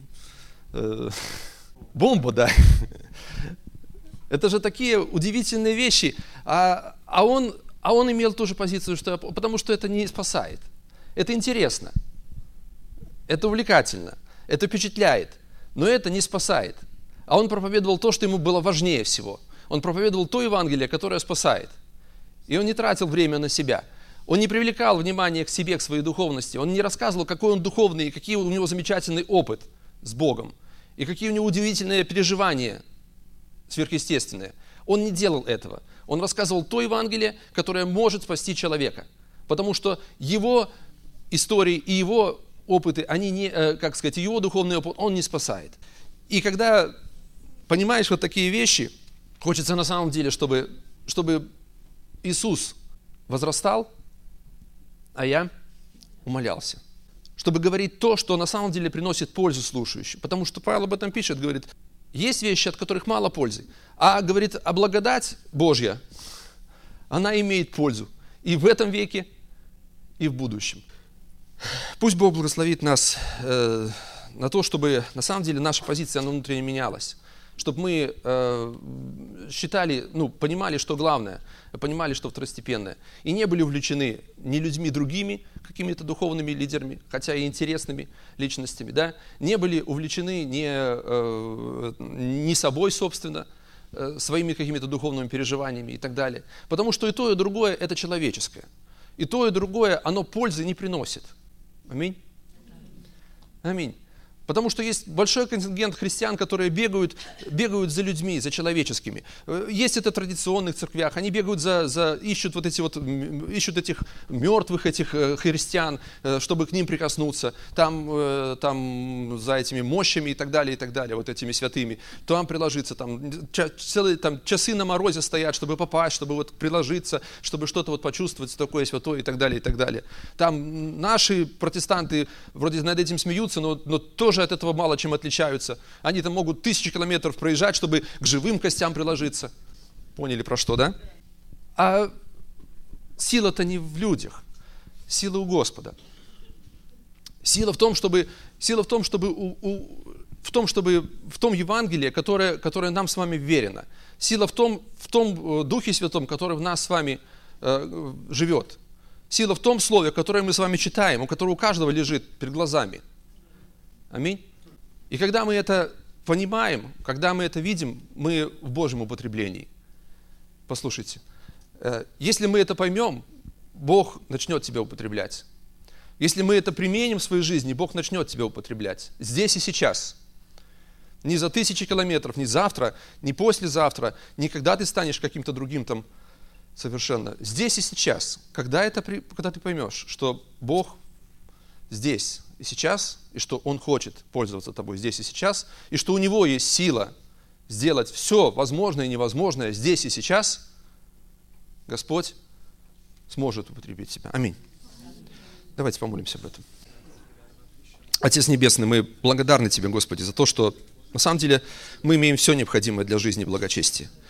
бомба, да. Это же такие удивительные вещи. А он имел ту же позицию, потому что это не спасает. Это интересно. Это увлекательно. Это впечатляет. Но это не спасает. А он проповедовал то, что ему было важнее всего. Он проповедовал то Евангелие, которое спасает. И он не тратил время на себя. Он не привлекал внимание к себе, к своей духовности. Он не рассказывал, какой он духовный, и какие у него замечательный опыт с Богом. И какие у него удивительные переживания сверхъестественные. Он не делал этого. Он рассказывал то Евангелие, которое может спасти человека. Потому что его истории и его опыты, они не, его духовный опыт, он не спасает. И когда понимаешь вот такие вещи, хочется на самом деле, чтобы Иисус возрастал, а я умолялся. Чтобы говорить то, что на самом деле приносит пользу слушающим. Потому что Павел об этом пишет, говорит, есть вещи, от которых мало пользы. А, говорит, благодать Божья, она имеет пользу и в этом веке, и в будущем. Пусть Бог благословит нас на то, чтобы на самом деле наша позиция, она внутренне менялась. Чтобы мы считали, понимали, что главное, понимали, что второстепенное. И не были увлечены ни людьми другими, какими-то духовными лидерами, хотя и интересными личностями, да? Не были увлечены ни собой, собственно, своими какими-то духовными переживаниями и так далее. Потому что и то, и другое – это человеческое. И то, и другое, оно пользы не приносит. Аминь. Аминь. Потому что есть большой контингент христиан, которые бегают за людьми, за человеческими. Есть это в традиционных церквях, они бегают ищут этих мертвых христиан, чтобы к ним прикоснуться, там за этими мощами и так далее, вот этими святыми, там приложиться, целые часы на морозе стоят, чтобы попасть, чтобы вот приложиться, чтобы что-то вот почувствовать такое святое и так далее, и так далее. Там наши протестанты вроде над этим смеются, но тоже от этого мало чем отличаются. Они там могут 1000 километров проезжать, чтобы к живым костям приложиться. Поняли про что, да? А сила-то не в людях. Сила у Господа. Сила в том, чтобы в том Евангелии, которое нам с вами верено. Сила в том Духе Святом, который в нас с вами живет. Сила в том Слове, которое мы с вами читаем, у которого у каждого лежит перед глазами. Аминь. И когда мы это понимаем, когда мы это видим, мы в Божьем употреблении. Послушайте, если мы это поймем, Бог начнет тебя употреблять. Если мы это применим в своей жизни, Бог начнет тебя употреблять. Здесь и сейчас. Не за 1000 километров, не завтра, не послезавтра, не когда ты станешь каким-то другим там совершенно. Здесь и сейчас. Когда ты поймешь, что Бог здесь и сейчас, и что Он хочет пользоваться тобой здесь и сейчас, и что у Него есть сила сделать все возможное и невозможное здесь и сейчас, Господь сможет употребить тебя. Аминь. Давайте помолимся об этом. Отец Небесный, мы благодарны Тебе, Господи, за то, что на самом деле мы имеем все необходимое для жизни и благочестия.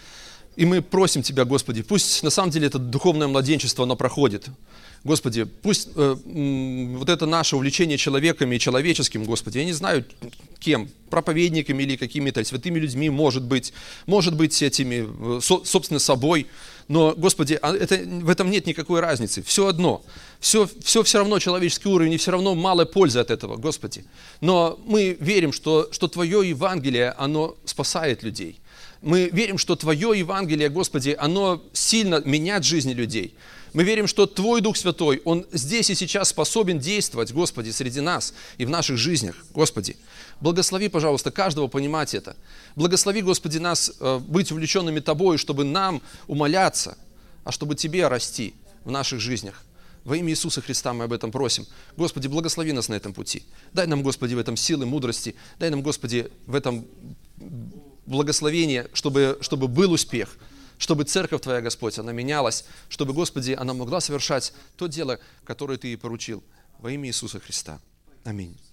И мы просим Тебя, Господи, пусть на самом деле это духовное младенчество, оно проходит. Господи, пусть вот это наше увлечение человеками и человеческим, Господи, я не знаю кем, проповедниками или какими-то святыми людьми, может быть этими, собственно, собой, но, Господи, в этом нет никакой разницы, все одно, все равно человеческий уровень, и все равно мало пользы от этого, Господи. Но мы верим, что Твое Евангелие, оно спасает людей. Мы верим, что Твое Евангелие, Господи, оно сильно меняет жизни людей. Мы верим, что Твой Дух Святой, Он здесь и сейчас способен действовать, Господи, среди нас и в наших жизнях, Господи. Благослови, пожалуйста, каждого понимать это. Благослови, Господи, нас быть увлеченными Тобой, чтобы нам умоляться, а чтобы Тебе расти в наших жизнях. Во имя Иисуса Христа мы об этом просим. Господи, благослови нас на этом пути. Дай нам, Господи, в этом силы, мудрости. Дай нам, Господи, в этом благословение, чтобы был успех, чтобы церковь Твоя, Господь, она менялась, чтобы, Господи, она могла совершать то дело, которое Ты ей поручил. Во имя Иисуса Христа. Аминь.